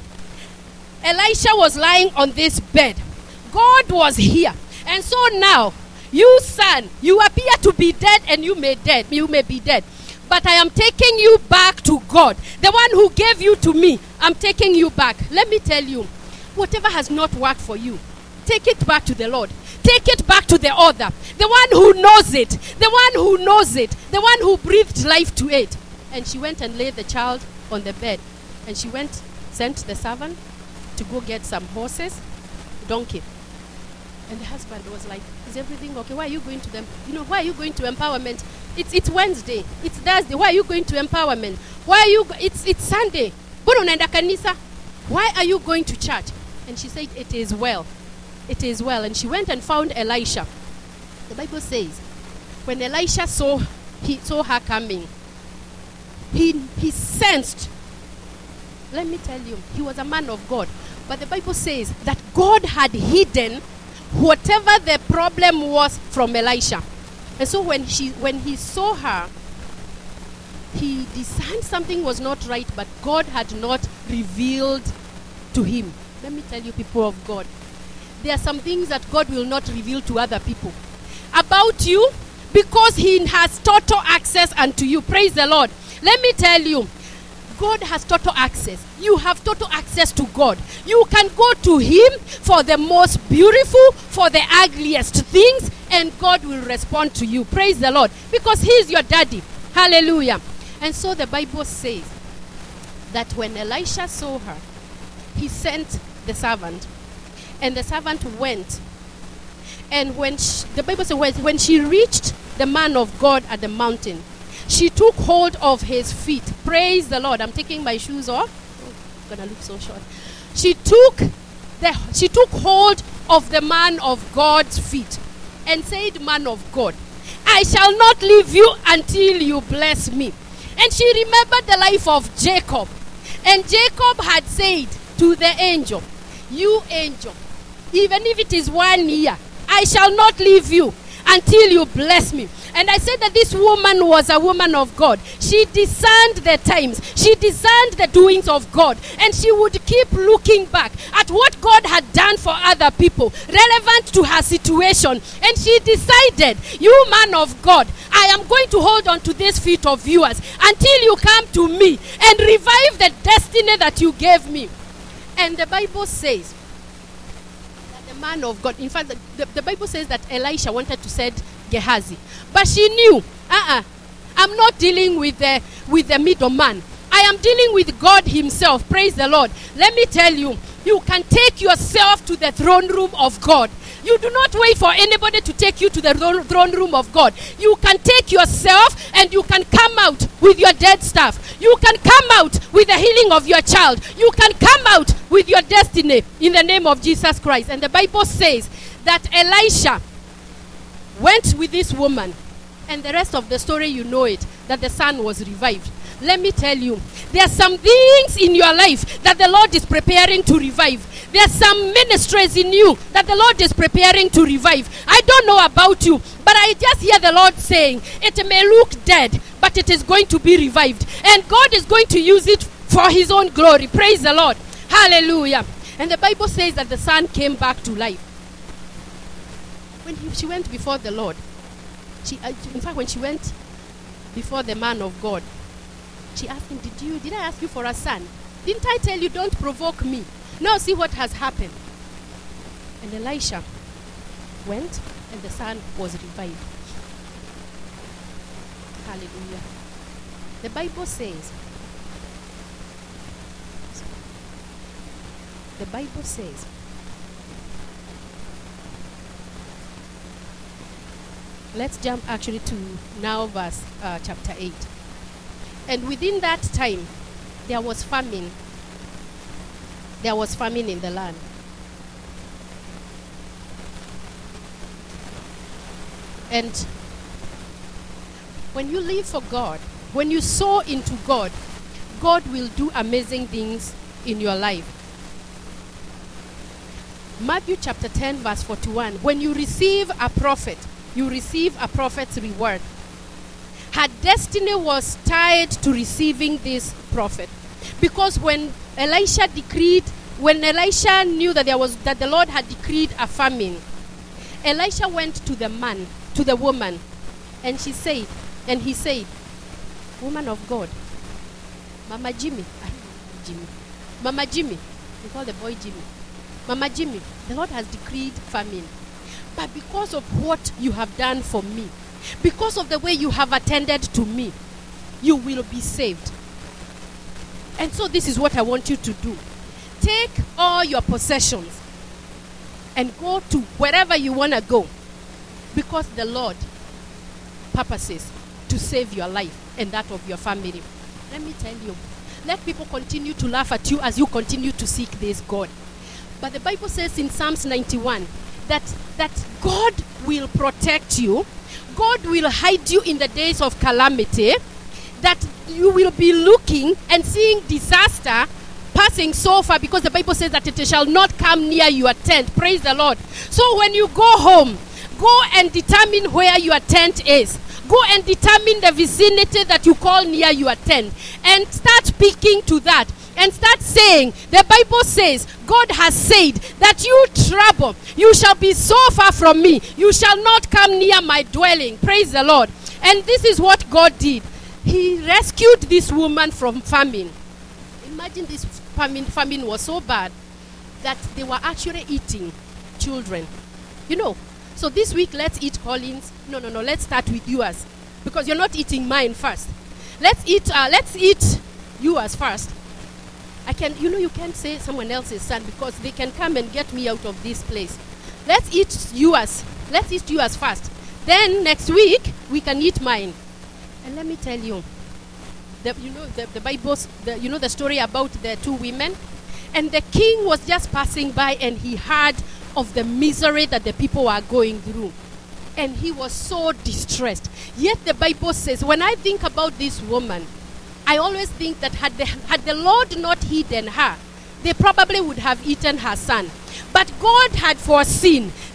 Elisha was lying on this bed. God was here. And so now, you son, you appear to be dead, and you may dead, you may be dead. But I am taking you back to God. The one who gave you to me, I'm taking you back. Let me tell you, whatever has not worked for you, take it back to the Lord. Take it back to the author, the one who knows it, the one who knows it, the one who breathed life to it. And she went and laid the child on the bed. And she went, sent the servant to go get some horses, donkey. And the husband was like, "Is everything okay? Why are you going to them? You know, why are you going to empowerment? It's it's Wednesday. It's Thursday. Why are you going to empowerment? Why are you? Go- it's it's Sunday. Why are you going to church?" And she said, "It is well. It is well." And she went and found Elisha. The Bible says, when Elisha saw he saw her coming, he he sensed. Let me tell you, he was a man of God. But the Bible says that God had hidden whatever the problem was from Elisha. And so when she when he saw her, he discerned something was not right, but God had not revealed to him. Let me tell you, people of God, there are some things that God will not reveal to other people about you, because he has total access unto you. Praise the Lord. Let me tell you, God has total access. You have total access to God. You can go to him for the most beautiful, for the ugliest things, and God will respond to you. Praise the Lord. Because he is your daddy. Hallelujah. And so the Bible says that when Elisha saw her, he sent the servant. And the servant went. And when she, the Bible says when she reached the man of God at the mountain, she took hold of his feet. Praise the Lord. I'm taking my shoes off. Oh, I'm gonna look so short. She took the she took hold of the man of God's feet and said, "Man of God, I shall not leave you until you bless me." And she remembered the life of Jacob. And Jacob had said to the angel, "You angel, even if it is one year, I shall not leave you until you bless me. And I said that this woman was a woman of God. She discerned the times. She discerned the doings of God. And she would keep looking back at what God had done for other people, relevant to her situation. And she decided, you man of God, I am going to hold on to this feet of yours until you come to me and revive the destiny that you gave me. And the Bible says that the man of God, in fact, the, the, the Bible says that Elisha wanted to send Gehazi. But she knew, uh-uh, I'm not dealing with the, with the middleman. I am dealing with God himself. Praise the Lord. Let me tell you, you can take yourself to the throne room of God. You do not wait for anybody to take you to the throne room of God. You can take yourself and you can come out with your dead stuff. You can come out with the healing of your child. You can come out with your destiny in the name of Jesus Christ. And the Bible says that Elisha went with this woman. And the rest of the story, you know it, that the son was revived. Let me tell you, there are some things in your life that the Lord is preparing to revive. There are some ministries in you that the Lord is preparing to revive. I don't know about you, but I just hear the Lord saying, it may look dead, but it is going to be revived. And God is going to use it for his own glory. Praise the Lord. Hallelujah. And the Bible says that the son came back to life. When he, she went before the Lord, she, uh, in fact, when she went before the man of God, she asked him, did you, did I ask you for a son? Didn't I tell you, don't provoke me? Now see what has happened. And Elisha went, and the son was revived. Hallelujah. The Bible says, the Bible says, let's jump actually to now verse uh, chapter eight. And within that time, there was famine. There was famine in the land. And when you live for God, when you sow into God, God will do amazing things in your life. Matthew chapter ten, verse forty-one. When you receive a prophet, you receive a prophet's reward. Her destiny was tied to receiving this prophet. Because when Elisha decreed, when Elisha knew that there was that the Lord had decreed a famine, Elisha went to the man, to the woman, and she said, and he said, woman of God, Mama Jimmy, I don't know Jimmy, Mama Jimmy, we call the boy Jimmy, Mama Jimmy, the Lord has decreed famine. But because of what you have done for me, because of the way you have attended to me, you will be saved. And so this is what I want you to do. Take all your possessions and go to wherever you want to go, because the Lord purposes to save your life and that of your family. Let me tell you, let people continue to laugh at you as you continue to seek this God. But the Bible says in Psalms ninety-one that, that God will protect you. God will hide you in the days of calamity, that you will be looking and seeing disaster passing so far, because the Bible says that it shall not come near your tent. Praise the Lord. So when you go home, go and determine where your tent is. Go and determine the vicinity that you call near your tent, and start speaking to that. And start saying, the Bible says, God has said that you trouble, you shall be so far from me, you shall not come near my dwelling. Praise the Lord. And this is what God did. He rescued this woman from famine. Imagine this famine, famine was so bad that they were actually eating children. You know, so this week, let's eat Collins. No, no, no, let's start with yours, because you're not eating mine first. Let's eat, uh, let's eat yours first. I can, you know, you can't say someone else's son, because they can come and get me out of this place. Let's eat yours. Let's eat yours first. Then next week, we can eat mine. And let me tell you, the, you know, the, the Bible, the, you know the story about the two women? And the king was just passing by, and he heard of the misery that the people were going through. And he was so distressed. Yet the Bible says, when I think about this woman, I always think that had the, had the Lord not hidden her, they probably would have eaten her son. But God had foreseen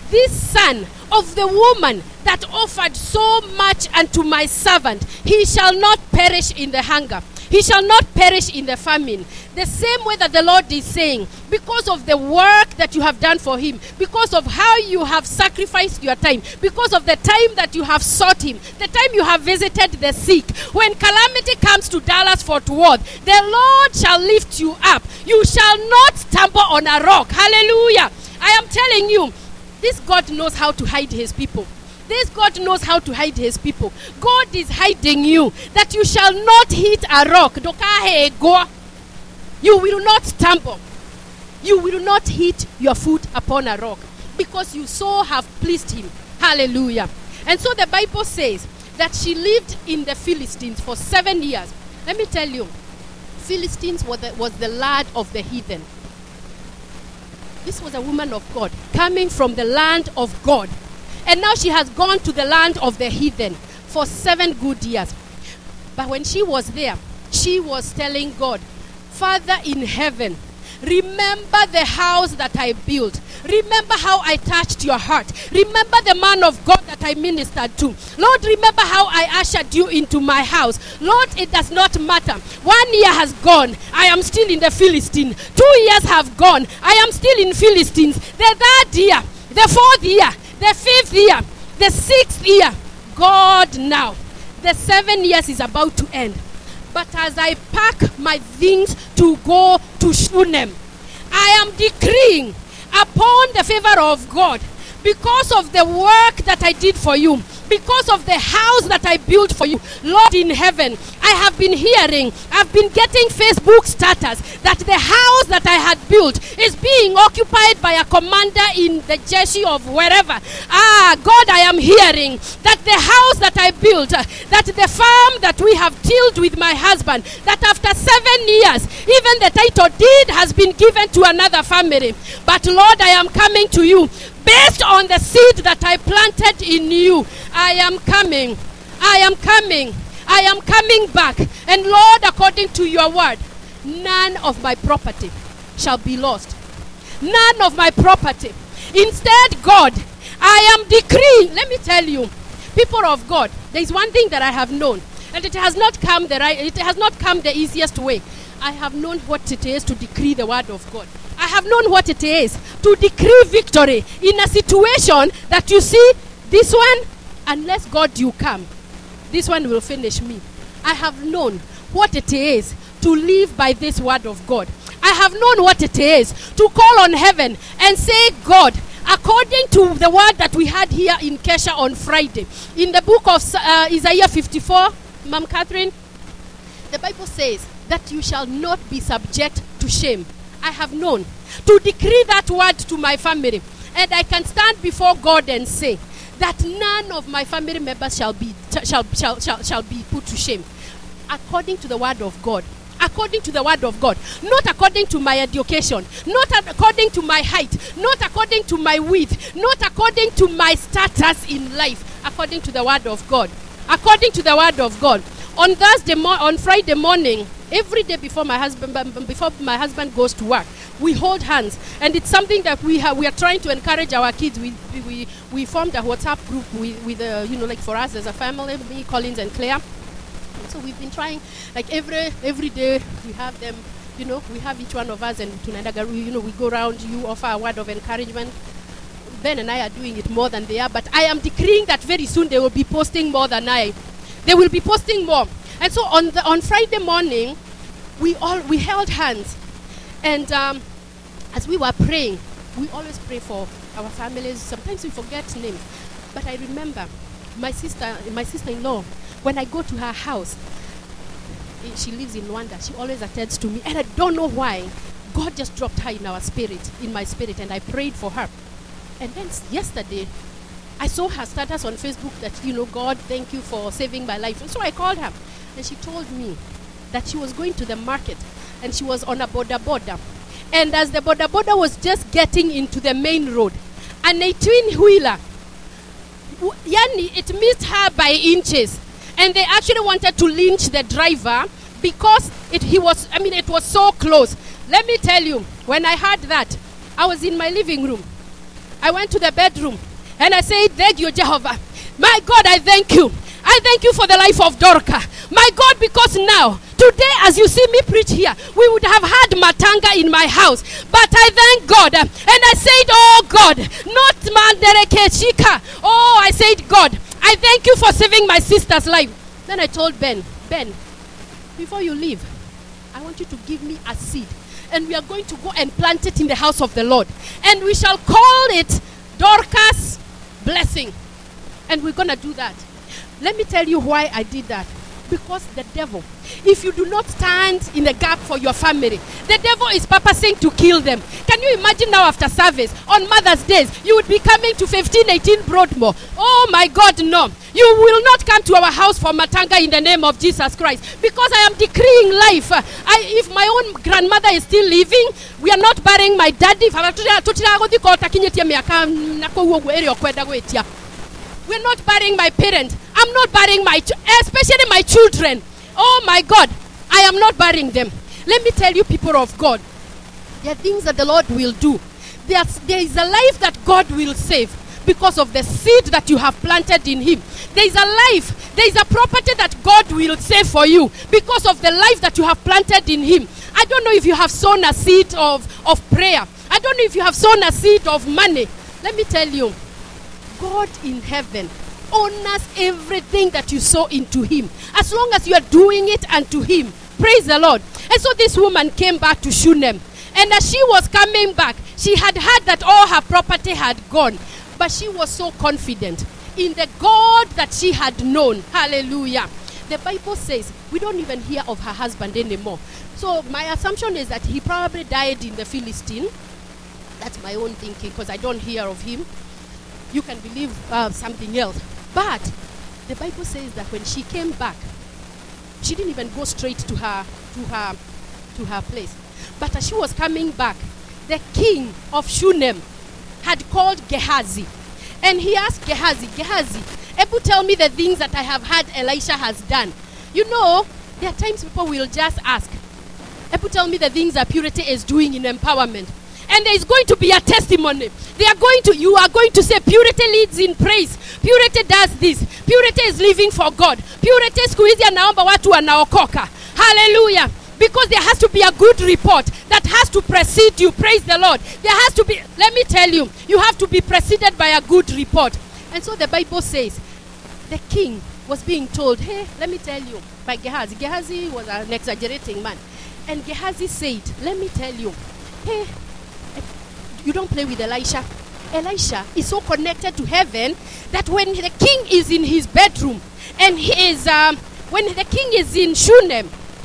this son of the woman that offered so much unto my servant, he shall not perish in the hunger. He shall not perish in the famine. The same way that the Lord is saying, because of the work that you have done for him, because of how you have sacrificed your time, because of the time that you have sought him, the time you have visited the sick, when calamity comes to Dallas Fort Worth, the Lord shall lift you up. You shall not stumble on a rock. Hallelujah. I am telling you, this God knows how to hide his people. This God knows how to hide his people. God is hiding you, that you shall not hit a rock. You will not stumble. You will not hit your foot upon a rock, because you so have pleased him. Hallelujah. And so the Bible says that she lived in the Philistines for seven years. Let me tell you, Philistines was the, was the land of the heathen. This was a woman of God coming from the land of God. And now she has gone to the land of the heathen for seven good years. But when she was there, she was telling God, Father in heaven, remember the house that I built. Remember how I touched your heart. Remember the man of God that I ministered to. Lord, remember how I ushered you into my house. Lord, it does not matter. One year has gone. I am still in the Philistine. Two years have gone. I am still in Philistines. The third year, the fourth year, the fifth year, the sixth year. God now. The seven years is about to end. But as I pack my things to go to Shunem, I am decreeing upon the favor of God, because of the work that I did for you, because of the house that I built for you, Lord in heaven, I have been hearing, I've been getting Facebook status that the house that I had built is being occupied by a commander in the Jeshi of wherever. Ah, God, I am hearing that the house that I built, uh, that the farm that we have tilled with my husband, that after seven years, even the title deed has been given to another family. But Lord, I am coming to you based on the seed that I planted in you. I am coming. I am coming. I am coming back. And Lord, according to your word, none of my property shall be lost. None of my property. Instead, God, I am decreeing. Let me tell you, people of God, there is one thing that I have known, and it has not come the right, it has not come the easiest way. I have known what it is to decree the word of God. I have known what it is to decree victory in a situation that you see, this one, unless God you come, this one will finish me. I have known what it is to live by this word of God. I have known what it is to call on heaven and say, God, according to the word that we had here in Kesha on Friday, in the book of uh, Isaiah fifty-four, Ma'am Catherine, the Bible says that you shall not be subject to shame. I have known to decree that word to my family, and I can stand before God and say that none of my family members shall be shall shall shall, shall be put to shame, according to the word of God. According to the word of God, not according to my education, not according to my height, not according to my width, not according to my status in life, according to the word of God. According to the word of God. On Thursday, mo- on Friday morning, every day before my husband before my husband goes to work, we hold hands, and it's something that we have. We are trying to encourage our kids. We we we formed a WhatsApp group with with uh, you know, like for us as a family, me, Collins, and Claire. So we've been trying, like every every day we have them, you know, we have each one of us, and you know, we go around, you offer a word of encouragement. Ben and I are doing it more than they are, but I am decreeing that very soon they will be posting more than I. They will be posting more. And so on the on Friday morning, we all we held hands, and um, as we were praying, we always pray for our families. Sometimes we forget names, but I remember my sister, my sister-in-law. When I go to her house, she lives in Rwanda. She always attends to me, and I don't know why. God just dropped her in our spirit, in my spirit, and I prayed for her. And then yesterday, I saw her status on Facebook that, you know, God, thank you for saving my life. And so I called her, and she told me that she was going to the market, and she was on a boda boda. And as the boda boda was just getting into the main road, an eighteen-wheeler, yani, it missed her by inches. And they actually wanted to lynch the driver because it he was, I mean, it was so close. Let me tell you, when I heard that, I was in my living room. I went to the bedroom and I said, thank you, Jehovah. My God, I thank you. I thank you for the life of Dorcas. My God, because now, today, as you see me preach here, we would have had matanga in my house. But I thank God. And I said, oh God, not Mandereke Chika. Oh, I said, God, I thank you for saving my sister's life. Then I told Ben, Ben, before you leave, I want you to give me a seed. And we are going to go and plant it in the house of the Lord. And we shall call it Dorcas Blessing. And we're going to do that. Let me tell you why I did that. Because the devil, if you do not stand in the gap for your family, the devil is purposing to kill them. Can you imagine now after service, on Mother's Days, you would be coming to fifteen eighteen Broadmoor. Oh my God, no. You will not come to our house for matanga in the name of Jesus Christ. Because I am decreeing life. I, if my own grandmother is still living, we are not burying my daddy. We're not burying my parents. I'm not burying my, ch- especially my children. Oh my God, I am not burying them. Let me tell you, people of God, there are things that the Lord will do. There's, there is a life that God will save because of the seed that you have planted in Him. There is a life, there is a property that God will save for you because of the life that you have planted in Him. I don't know if you have sown a seed of, of prayer. I don't know if you have sown a seed of money. Let me tell you, God in heaven honors everything that you sow into Him, as long as you are doing it unto Him. Praise the Lord. And so this woman came back to Shunem, and as she was coming back, she had heard that all her property had gone, but she was so confident in the God that she had known. Hallelujah. The Bible says we don't even hear of her husband anymore. So my assumption is that he probably died in the Philistine. That's my own thinking, because I don't hear of him. You can believe uh, something else. But the Bible says that when she came back, she didn't even go straight to her to her to her place. But as she was coming back, the king of Shunem had called Gehazi. And he asked Gehazi, Gehazi, Ebu, tell me the things that I have heard Elisha has done. You know, there are times people will just ask, Ebu, tell me the things that Purity is doing in empowerment. And there is going to be a testimony. They are going to, you are going to say, Purity leads in praise. Purity does this. Purity is living for God. Purity siku hizi anaomba watu wanaokoka. Hallelujah. Because there has to be a good report that has to precede you. Praise the Lord. There has to be, let me tell you, you have to be preceded by a good report. And so the Bible says, the king was being told, hey, let me tell you, by Gehazi. Gehazi was an exaggerating man. And Gehazi said, let me tell you, hey, you don't play with Elisha. Elisha is so connected to heaven that when the king is in his bedroom and he is, um, when the king is in Shunem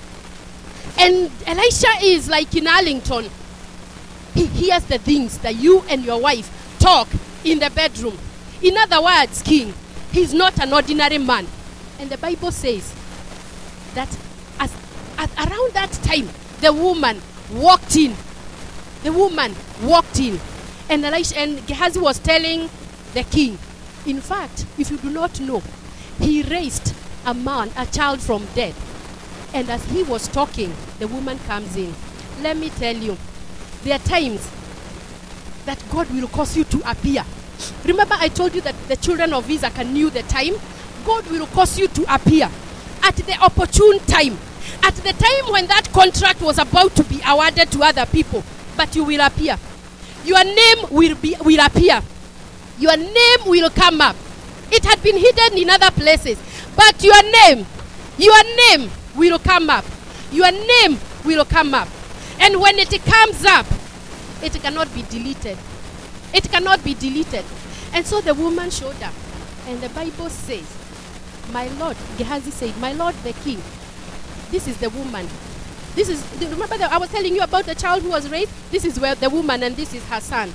and Elisha is like in Arlington, he hears the things that you and your wife talk in the bedroom. In other words, king, he's not an ordinary man. And the Bible says that as, as around that time, the woman walked in. The woman walked in, and Elisha and Gehazi was telling the king, in fact, if you do not know, he raised a man, a child from dead. And as he was talking, the woman comes in. Let me tell you, there are times that God will cause you to appear. Remember I told you that the children of Isaac knew the time? God will cause you to appear at the opportune time. At the time when that contract was about to be awarded to other people. But you will appear. Your name will be will appear. Your name will come up. It had been hidden in other places. But your name, your name will come up. Your name will come up. And when it comes up, it cannot be deleted. It cannot be deleted. And so the woman showed up. And the Bible says, my Lord, Gehazi said, my Lord the king, this is the woman. This is, remember that I was telling you about the child who was raised? This is where the woman and this is her son.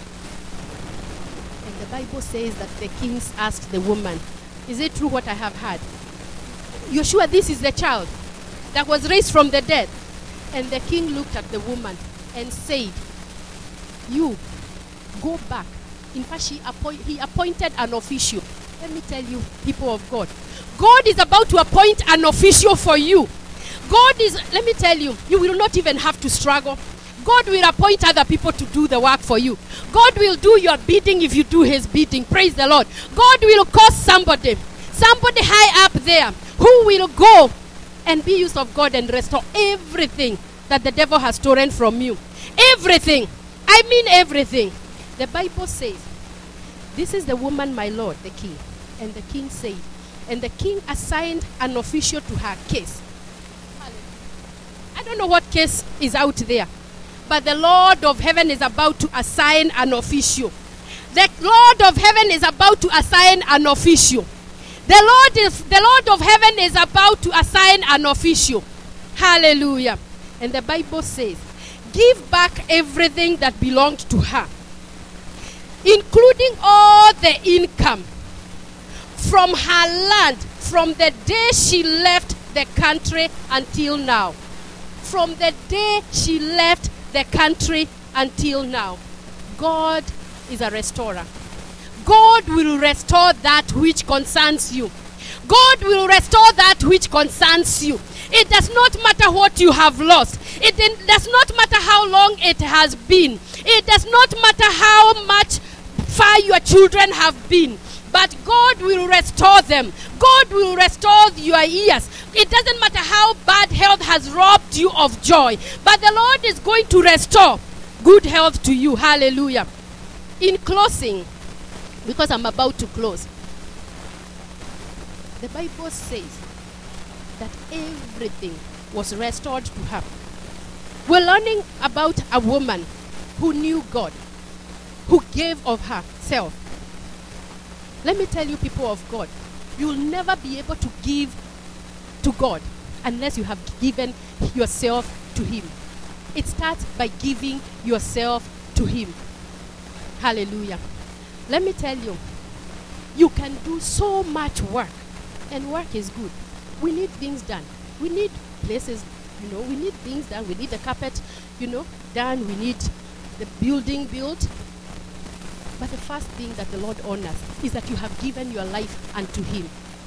And the Bible says that the kings asked the woman, is it true what I have heard? You're sure this is the child that was raised from the dead? And the king looked at the woman and said, you go back. In fact, she appoint, he appointed an official. Let me tell you, people of God, God is about to appoint an official for you. God is, let me tell you, you will not even have to struggle. God will appoint other people to do the work for you. God will do your bidding if you do his bidding. Praise the Lord. God will cause somebody, somebody high up there, who will go and be used of God and restore everything that the devil has stolen from you. Everything. I mean everything. The Bible says, this is the woman, my lord, the king. And the king said, and the king assigned an official to her case. I don't know what case is out there, but the Lord of heaven is about to assign an official. The Lord of heaven is about to assign an official. The Lord is, the Lord of heaven is about to assign an official. Hallelujah. And the Bible says, give back everything that belonged to her, including all the income from her land from the day she left the country until now. From the day she left the country until now. God is a restorer. God will restore that which concerns you. God will restore that which concerns you. It does not matter what you have lost. It does not matter how long it has been. It does not matter how much far your children have been. But God will restore them. God will restore your years. It doesn't matter how bad health has robbed you of joy. But the Lord is going to restore good health to you. Hallelujah. In closing, because I'm about to close, the Bible says that everything was restored to her. We're learning about a woman who knew God, who gave of herself. Let me tell you, people of God, you'll never be able to give to God unless you have given yourself to him. It starts by giving yourself to him. Hallelujah. Let me tell you, you can do so much work, and work is good. We need things done. We need places, you know, we need things done. We need the carpet, you know, done. We need the building built. But the first thing that the Lord honors is that you have given your life unto him.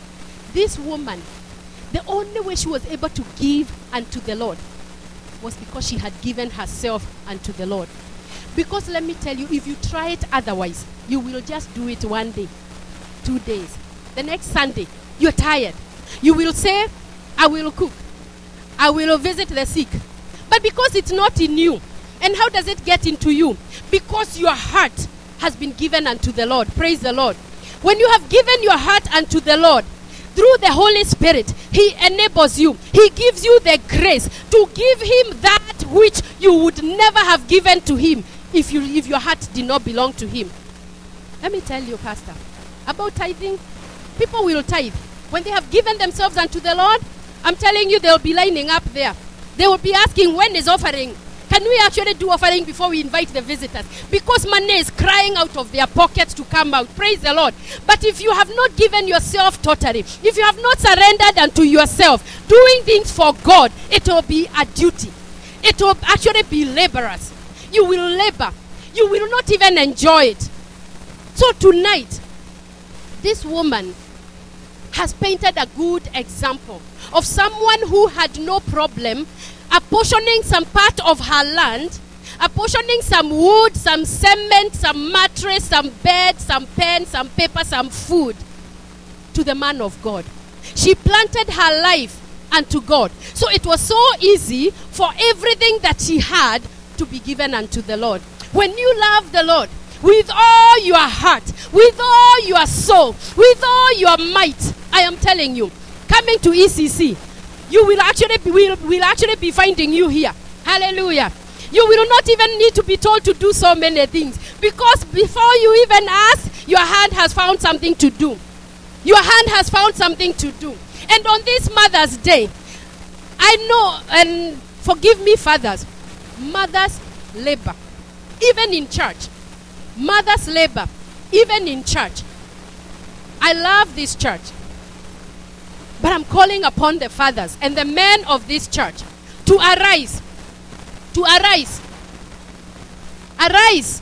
This woman, the only way she was able to give unto the Lord was because she had given herself unto the Lord. Because let me tell you, if you try it otherwise, you will just do it one day, two days. The next Sunday, you're tired. You will say, I will cook. I will visit the sick. But because it's not in you, and how does it get into you? Because your heart has been given unto the Lord. Praise the Lord. When you have given your heart unto the Lord, through the Holy Spirit, he enables you. He gives you the grace to give him that which you would never have given to him if you if your heart did not belong to him. Let me tell you, Pastor, about tithing. People will tithe. When they have given themselves unto the Lord, I'm telling you, they'll be lining up there. They will be asking, when is offering? Can we actually do offering before we invite the visitors? Because money is crying out of their pockets to come out. Praise the Lord. But if you have not given yourself totally, if you have not surrendered unto yourself, doing things for God, it will be a duty. It will actually be laborers. You will labor. You will not even enjoy it. So tonight, this woman has painted a good example of someone who had no problem apportioning some part of her land, apportioning some wood, some cement, some mattress, some bed, some pen, some paper, some food to the man of God. She planted her life unto God. So it was so easy for everything that she had to be given unto the Lord. When you love the Lord with all your heart, with all your soul, with all your might, I am telling you, coming to E C C, you will actually be, will, will actually be finding you here. Hallelujah. You will not even need to be told to do so many things, because before you even ask, your hand has found something to do. Your hand has found something to do. And on this Mother's Day, I know, and forgive me fathers, mothers labor, even in church. Mothers labor, even in church. I love this church. But I'm calling upon the fathers and the men of this church to arise. To arise. Arise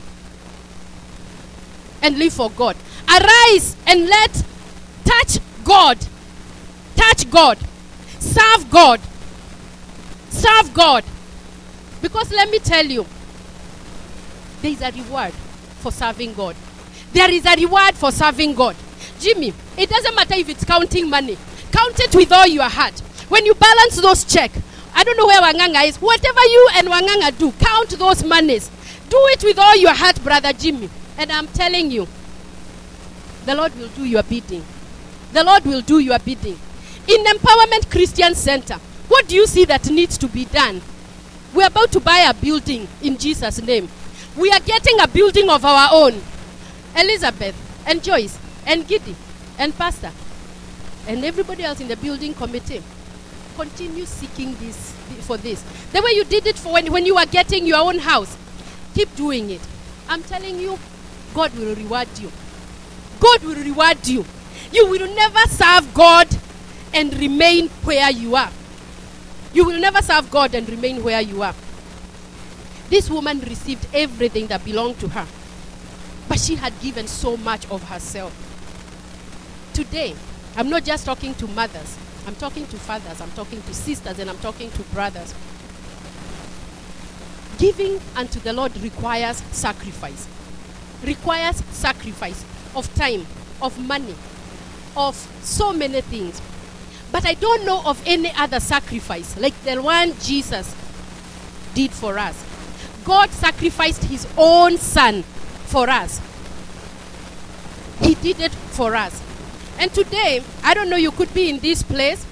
and live for God. Arise and let touch God. Touch God. Serve God. Serve God. Because let me tell you, there is a reward for serving God. There is a reward for serving God. Jimmy, it doesn't matter if it's counting money. Count it with all your heart. When you balance those checks, I don't know where Wanganga is. Whatever you and Wanganga do, count those monies. Do it with all your heart, Brother Jimmy. And I'm telling you, the Lord will do your bidding. The Lord will do your bidding. In Empowerment Christian Center, what do you see that needs to be done? We're about to buy a building in Jesus' name. We are getting a building of our own. Elizabeth and Joyce and Giddy and Pastor and everybody else in the building committee, continue seeking this for this. The way you did it for when, when you were getting your own house, keep doing it. I'm telling you, God will reward you. God will reward you. You will never serve God and remain where you are. You will never serve God and remain where you are. This woman received everything that belonged to her, but she had given so much of herself. Today, I'm not just talking to mothers. I'm talking to fathers, I'm talking to sisters, and I'm talking to brothers. Giving unto the Lord requires sacrifice. Requires sacrifice of time, of money, of so many things. But I don't know of any other sacrifice like the one Jesus did for us. God sacrificed his own son for us. He did it for us. And today, I don't know, you could be in this place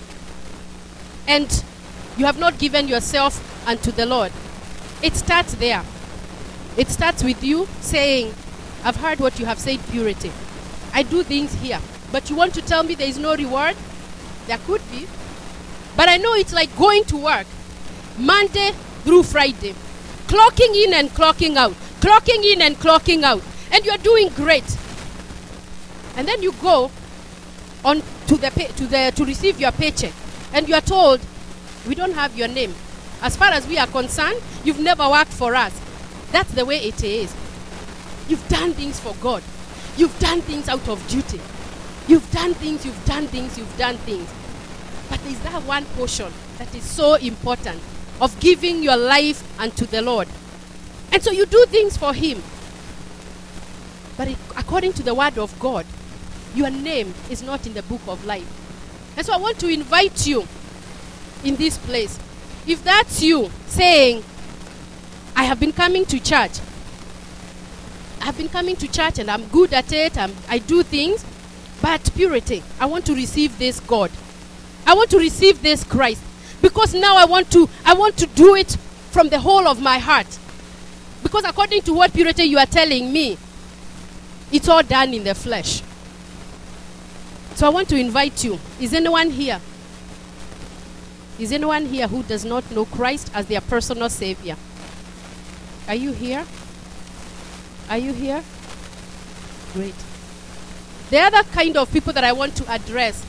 and you have not given yourself unto the Lord. It starts there. It starts with you saying, I've heard what you have said, Purity. I do things here. But you want to tell me there is no reward? There could be. But I know it's like going to work Monday through Friday, clocking in and clocking out, clocking in and clocking out, and you're doing great. And then you go on to the pay, to the to receive your paycheck, and you are told, we don't have your name. As far as we are concerned, you've never worked for us. That's the way it is. You've done things for God. You've done things out of duty. You've done things, you've done things, you've done things. But there's that one portion that is so important of giving your life unto the Lord. And so you do things for him. But it, according to the word of God, your name is not in the book of life. And so I want to invite you in this place. If that's you saying, I have been coming to church. I have been coming to church and I'm good at it. I'm, I do things. But Purity, I want to receive this God. I want to receive this Christ. Because now I want to, I want to do it from the whole of my heart. Because according to what, Purity, you are telling me, it's all done in the flesh. So I want to invite you. Is anyone here? Is anyone here who does not know Christ as their personal Savior? Are you here? Are you here? Great. The other kind of people that I want to address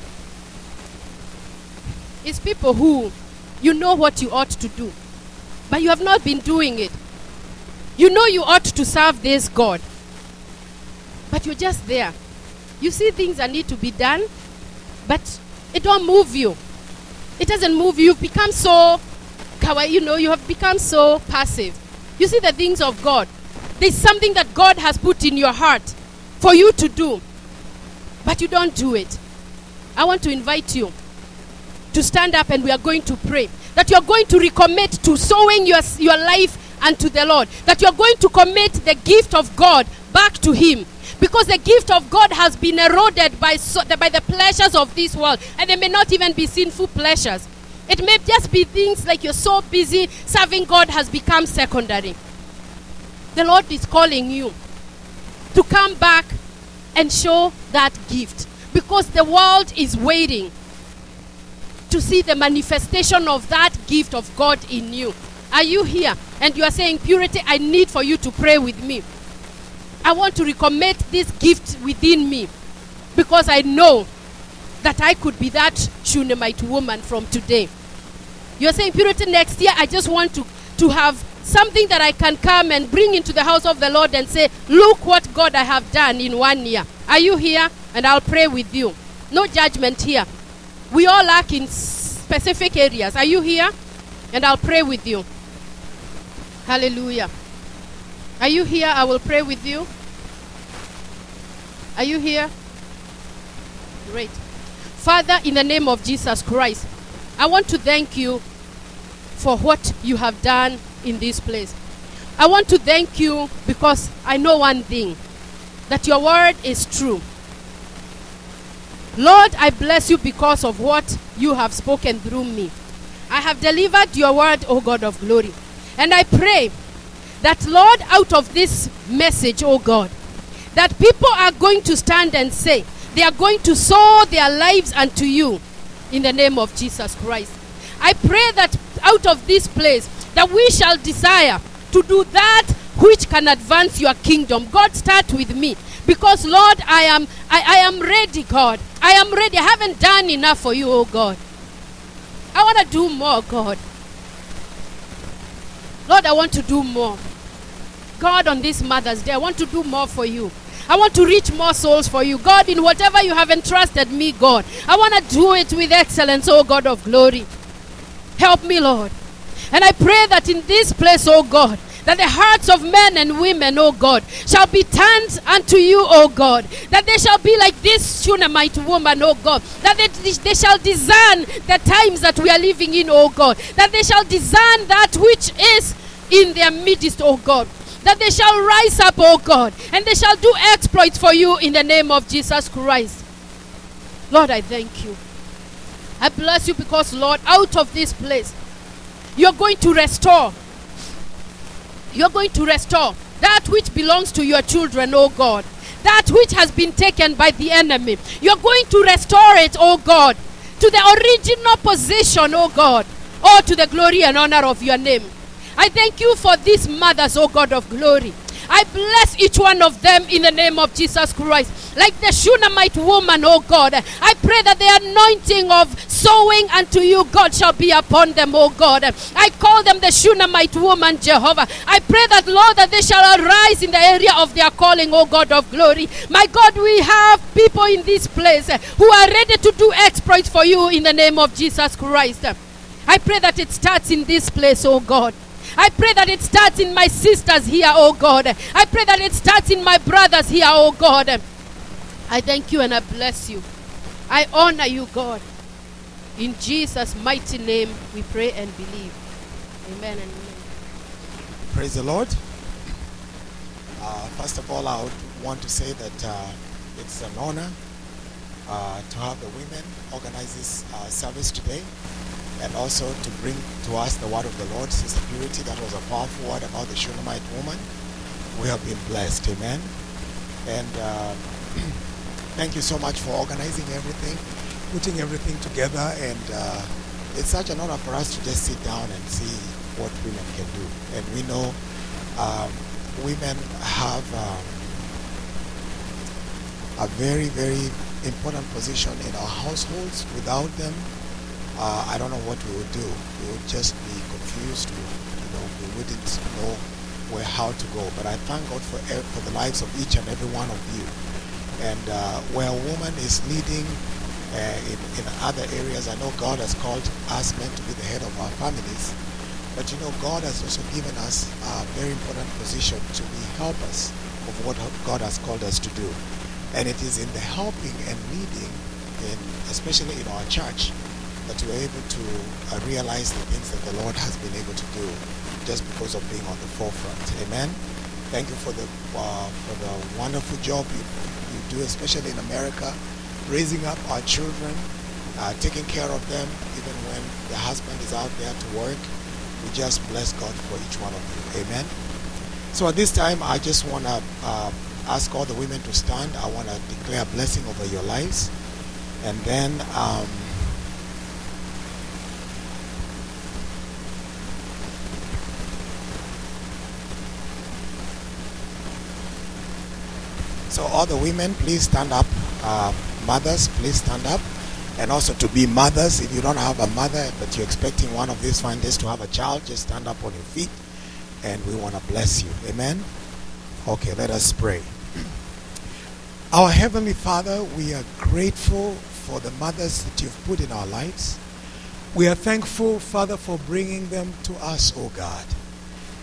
is people who, you know what you ought to do, but you have not been doing it. You know you ought to serve this God, but you're just there. You see things that need to be done, but it don't move you. It doesn't move you. You've become so, you know, you have become so passive. You see the things of God. There's something that God has put in your heart for you to do, but you don't do it. I want to invite you to stand up, and we are going to pray that you are going to recommit to sowing your, your life unto the Lord, that you are going to commit the gift of God back to him, because the gift of God has been eroded by, so, the, by the pleasures of this world, and they may not even be sinful pleasures. It may just be things like you're so busy serving God has become secondary. The Lord is calling you to come back and show that gift, because the world is waiting to see the manifestation of that gift of God in you. Are you here? And you are saying, Purity, I need for you to pray with me. I want to recommit this gift within me, because I know that I could be that Shunammite woman from today. You are saying, Purity, next year I just want to, to have something that I can come and bring into the house of the Lord and say, look what God I have done in one year. Are you here? And I'll pray with you. No judgment here. We all lack in specific areas. Are you here? And I'll pray with you. Hallelujah. Are you here? I will pray with you. Are you here? Great. Father, in the name of Jesus Christ, I want to thank you for what you have done in this place. I want to thank you because I know one thing, that your word is true. Lord, I bless you because of what you have spoken through me. I have delivered your word, O God of glory. And I pray that, Lord, out of this message, O God, that people are going to stand and say, they are going to sow their lives unto you in the name of Jesus Christ. I pray that out of this place, that we shall desire to do that which can advance your kingdom. God, start with me. Because, Lord, I am I, I am ready, God. I am ready. I haven't done enough for you, oh God. I want to do more, God. Lord, I want to do more. God, on this Mother's Day, I want to do more for you. I want to reach more souls for you. God, in whatever you have entrusted me, God, I want to do it with excellence, oh God of glory. Help me, Lord. And I pray that in this place, oh God, that the hearts of men and women, oh God, shall be turned unto you, oh God. That they shall be like this Shunammite woman, oh God. That they, they shall discern the times that we are living in, oh God. That they shall discern that which is in their midst, oh God. That they shall rise up, oh God, and they shall do exploits for you in the name of Jesus Christ. Lord, I thank you. I bless you because, Lord, out of this place, you're going to restore. You're going to restore that which belongs to your children, oh God. That which has been taken by the enemy. You're going to restore it, oh God, to the original position, oh God, or to the glory and honor of your name. I thank you for these mothers, oh God of glory. I bless each one of them in the name of Jesus Christ. Like the Shunammite woman, oh God, I pray that the anointing of sowing unto you, God, shall be upon them, oh God. I call them the Shunammite woman, Jehovah. I pray that, Lord, that they shall arise in the area of their calling, oh God of glory. My God, we have people in this place who are ready to do exploits for you in the name of Jesus Christ. I pray that it starts in this place, oh God. I pray that it starts in my sisters here, oh God. I pray that it starts in my brothers here, oh God. I thank you and I bless you. I honor you, God. In Jesus' mighty name we pray and believe. Amen and amen. Praise the Lord. Uh, first of all, I would want to say that uh, it's an honor uh, to have the women organize this uh, service today. And also to bring to us the word of the Lord, Sister Purity. That was a powerful word about the Shunammite woman. We have been blessed, amen. And uh, thank you so much for organizing everything, putting everything together. And uh, it's such an honor for us to just sit down and see what women can do. And we know um, women have um, a very, very important position in our households. Without them, Uh, I don't know what we would do. We would just be confused. We, you know, we wouldn't know where how to go. But I thank God for for the lives of each and every one of you. And uh, where a woman is leading uh, in in other areas, I know God has called us men to be the head of our families. But you know, God has also given us a very important position to be helpers of what God has called us to do. And it is in the helping and leading, in especially in our church, that we're able to uh, realize the things that the Lord has been able to do just because of being on the forefront. Amen. Thank you for the uh, for the wonderful job you, you do, especially in America, raising up our children, uh, taking care of them, even when the husband is out there to work. We just bless God for each one of you. Amen. So at this time, I just want to uh, ask all the women to stand. I want to declare a blessing over your lives. And then um, so all the women, please stand up. Uh, mothers, please stand up. And also to be mothers, if you don't have a mother, but you're expecting one of these fine days to have a child, just stand up on your feet. And we want to bless you. Amen? Okay, let us pray. Our Heavenly Father, we are grateful for the mothers that you've put in our lives. We are thankful, Father, for bringing them to us, oh God.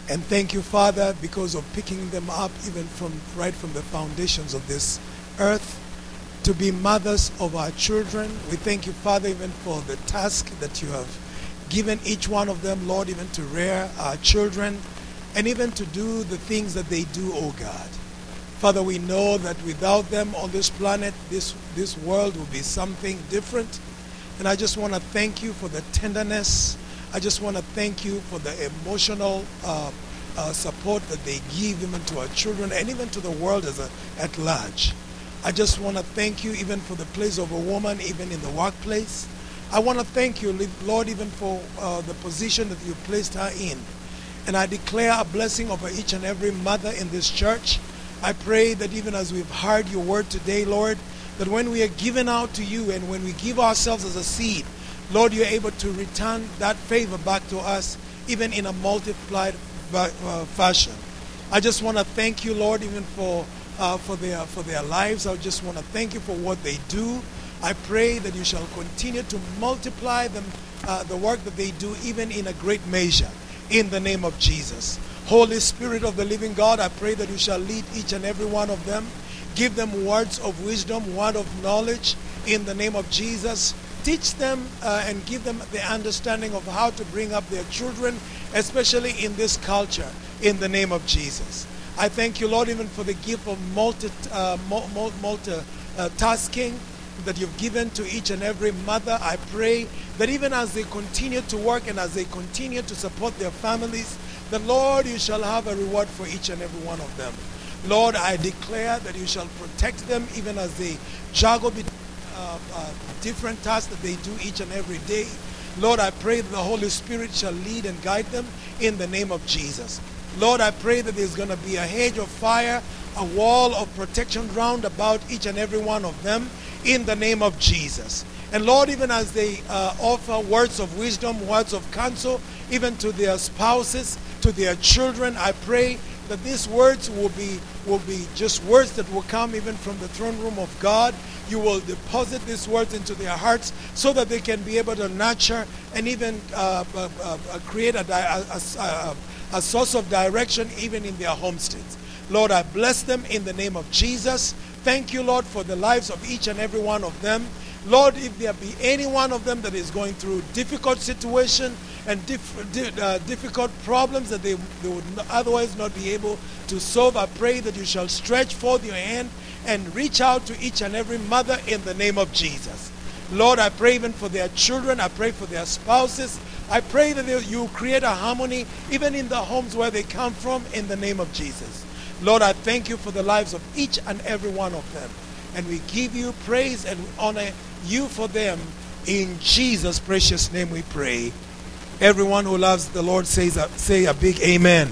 And thank you, Father, because of picking them up even from right from the foundations of this earth to be mothers of our children. We thank you, Father, even for the task that you have given each one of them, Lord, even to rear our children and even to do the things that they do, oh God. Father, we know that without them on this planet, this, this world will be something different. And I just want to thank you for the tenderness. I just want to thank you for the emotional uh, uh, support that they give even to our children and even to the world as a, at large. I just want to thank you even for the place of a woman, even in the workplace. I want to thank you, Lord, even for uh, the position that you placed her in. And I declare a blessing over each and every mother in this church. I pray that even as we've heard your word today, Lord, that when we are given out to you and when we give ourselves as a seed, Lord, you're able to return that favor back to us, even in a multiplied uh, fashion. I just want to thank you, Lord, even for uh, for their for their lives. I just want to thank you for what they do. I pray that you shall continue to multiply them, uh, the work that they do, even in a great measure, in the name of Jesus. Holy Spirit of the living God, I pray that you shall lead each and every one of them. Give them words of wisdom, word of knowledge, in the name of Jesus. Teach them uh, and give them the understanding of how to bring up their children, especially in this culture, in the name of Jesus. I thank you, Lord, even for the gift of multi, uh, multi, uh, tasking that you've given to each and every mother. I pray that even as they continue to work and as they continue to support their families, the Lord, you shall have a reward for each and every one of them. Lord, I declare that you shall protect them even as they juggle between uh, uh, different tasks that they do each and every day. Lord, I pray that the Holy Spirit shall lead and guide them in the name of Jesus. Lord, I pray that there's going to be a hedge of fire, a wall of protection round about each and every one of them in the name of Jesus. And Lord, even as they uh, offer words of wisdom, words of counsel, even to their spouses, to their children, I pray that these words will be will be just words that will come even from the throne room of God. You will deposit these words into their hearts so that they can be able to nurture and even uh, uh, uh, create a, a, a, a source of direction even in their homesteads. Lord, I bless them in the name of Jesus. Thank you, Lord, for the lives of each and every one of them. Lord, if there be any one of them that is going through difficult situation and diff, di, uh, difficult problems that they, they would otherwise not be able to solve, I pray that you shall stretch forth your hand and reach out to each and every mother in the name of Jesus. Lord, I pray even for their children. I pray for their spouses. I pray that they, you create a harmony even in the homes where they come from in the name of Jesus. Lord, I thank you for the lives of each and every one of them. And we give you praise and we honor you for them. In Jesus' precious name we pray. Everyone who loves the Lord says a, say a big amen.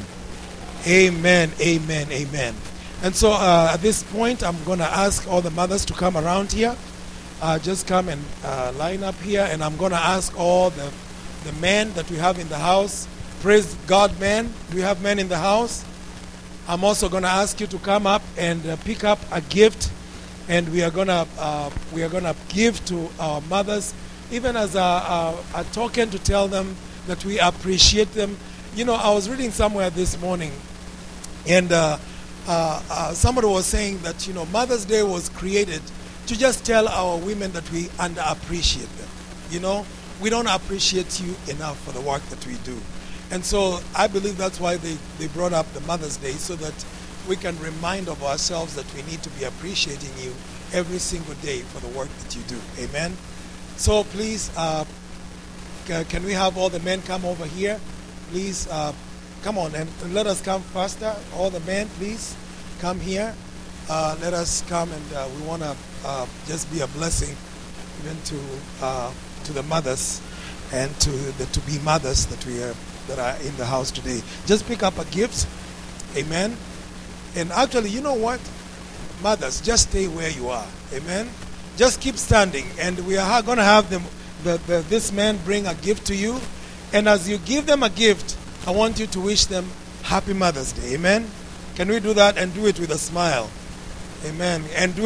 Amen, amen, amen. And so uh, at this point, I'm going to ask all the mothers to come around here. Uh, just come and uh, line up here. And I'm going to ask all the, the men that we have in the house. Praise God, men. Do we have men in the house? I'm also going to ask you to come up and uh, pick up a gift. And we are going to uh, we are going to give to our mothers, even as a, a, a token to tell them that we appreciate them. You know, I was reading somewhere this morning, and uh, uh, uh, somebody was saying that, you know, Mother's Day was created to just tell our women that we underappreciate them. You know, we don't appreciate you enough for the work that we do. And so I believe that's why they, they brought up the Mother's Day, so that we can remind of ourselves that we need to be appreciating you every single day for the work that you do. Amen. So please, uh, can we have all the men come over here? Please, uh, come on and, and let us come faster. All the men, please, come here. Uh, let us come, and uh, we want to uh, just be a blessing even to uh, to the mothers and to the to-be mothers that we are that are in the house today. Just pick up a gift. Amen. And actually, you know what? Mothers, just stay where you are. Amen. Just keep standing. And we are going to have them, the, the, this man bring a gift to you. And as you give them a gift, I want you to wish them Happy Mother's Day. Amen. Can we do that and do it with a smile? Amen. And do it.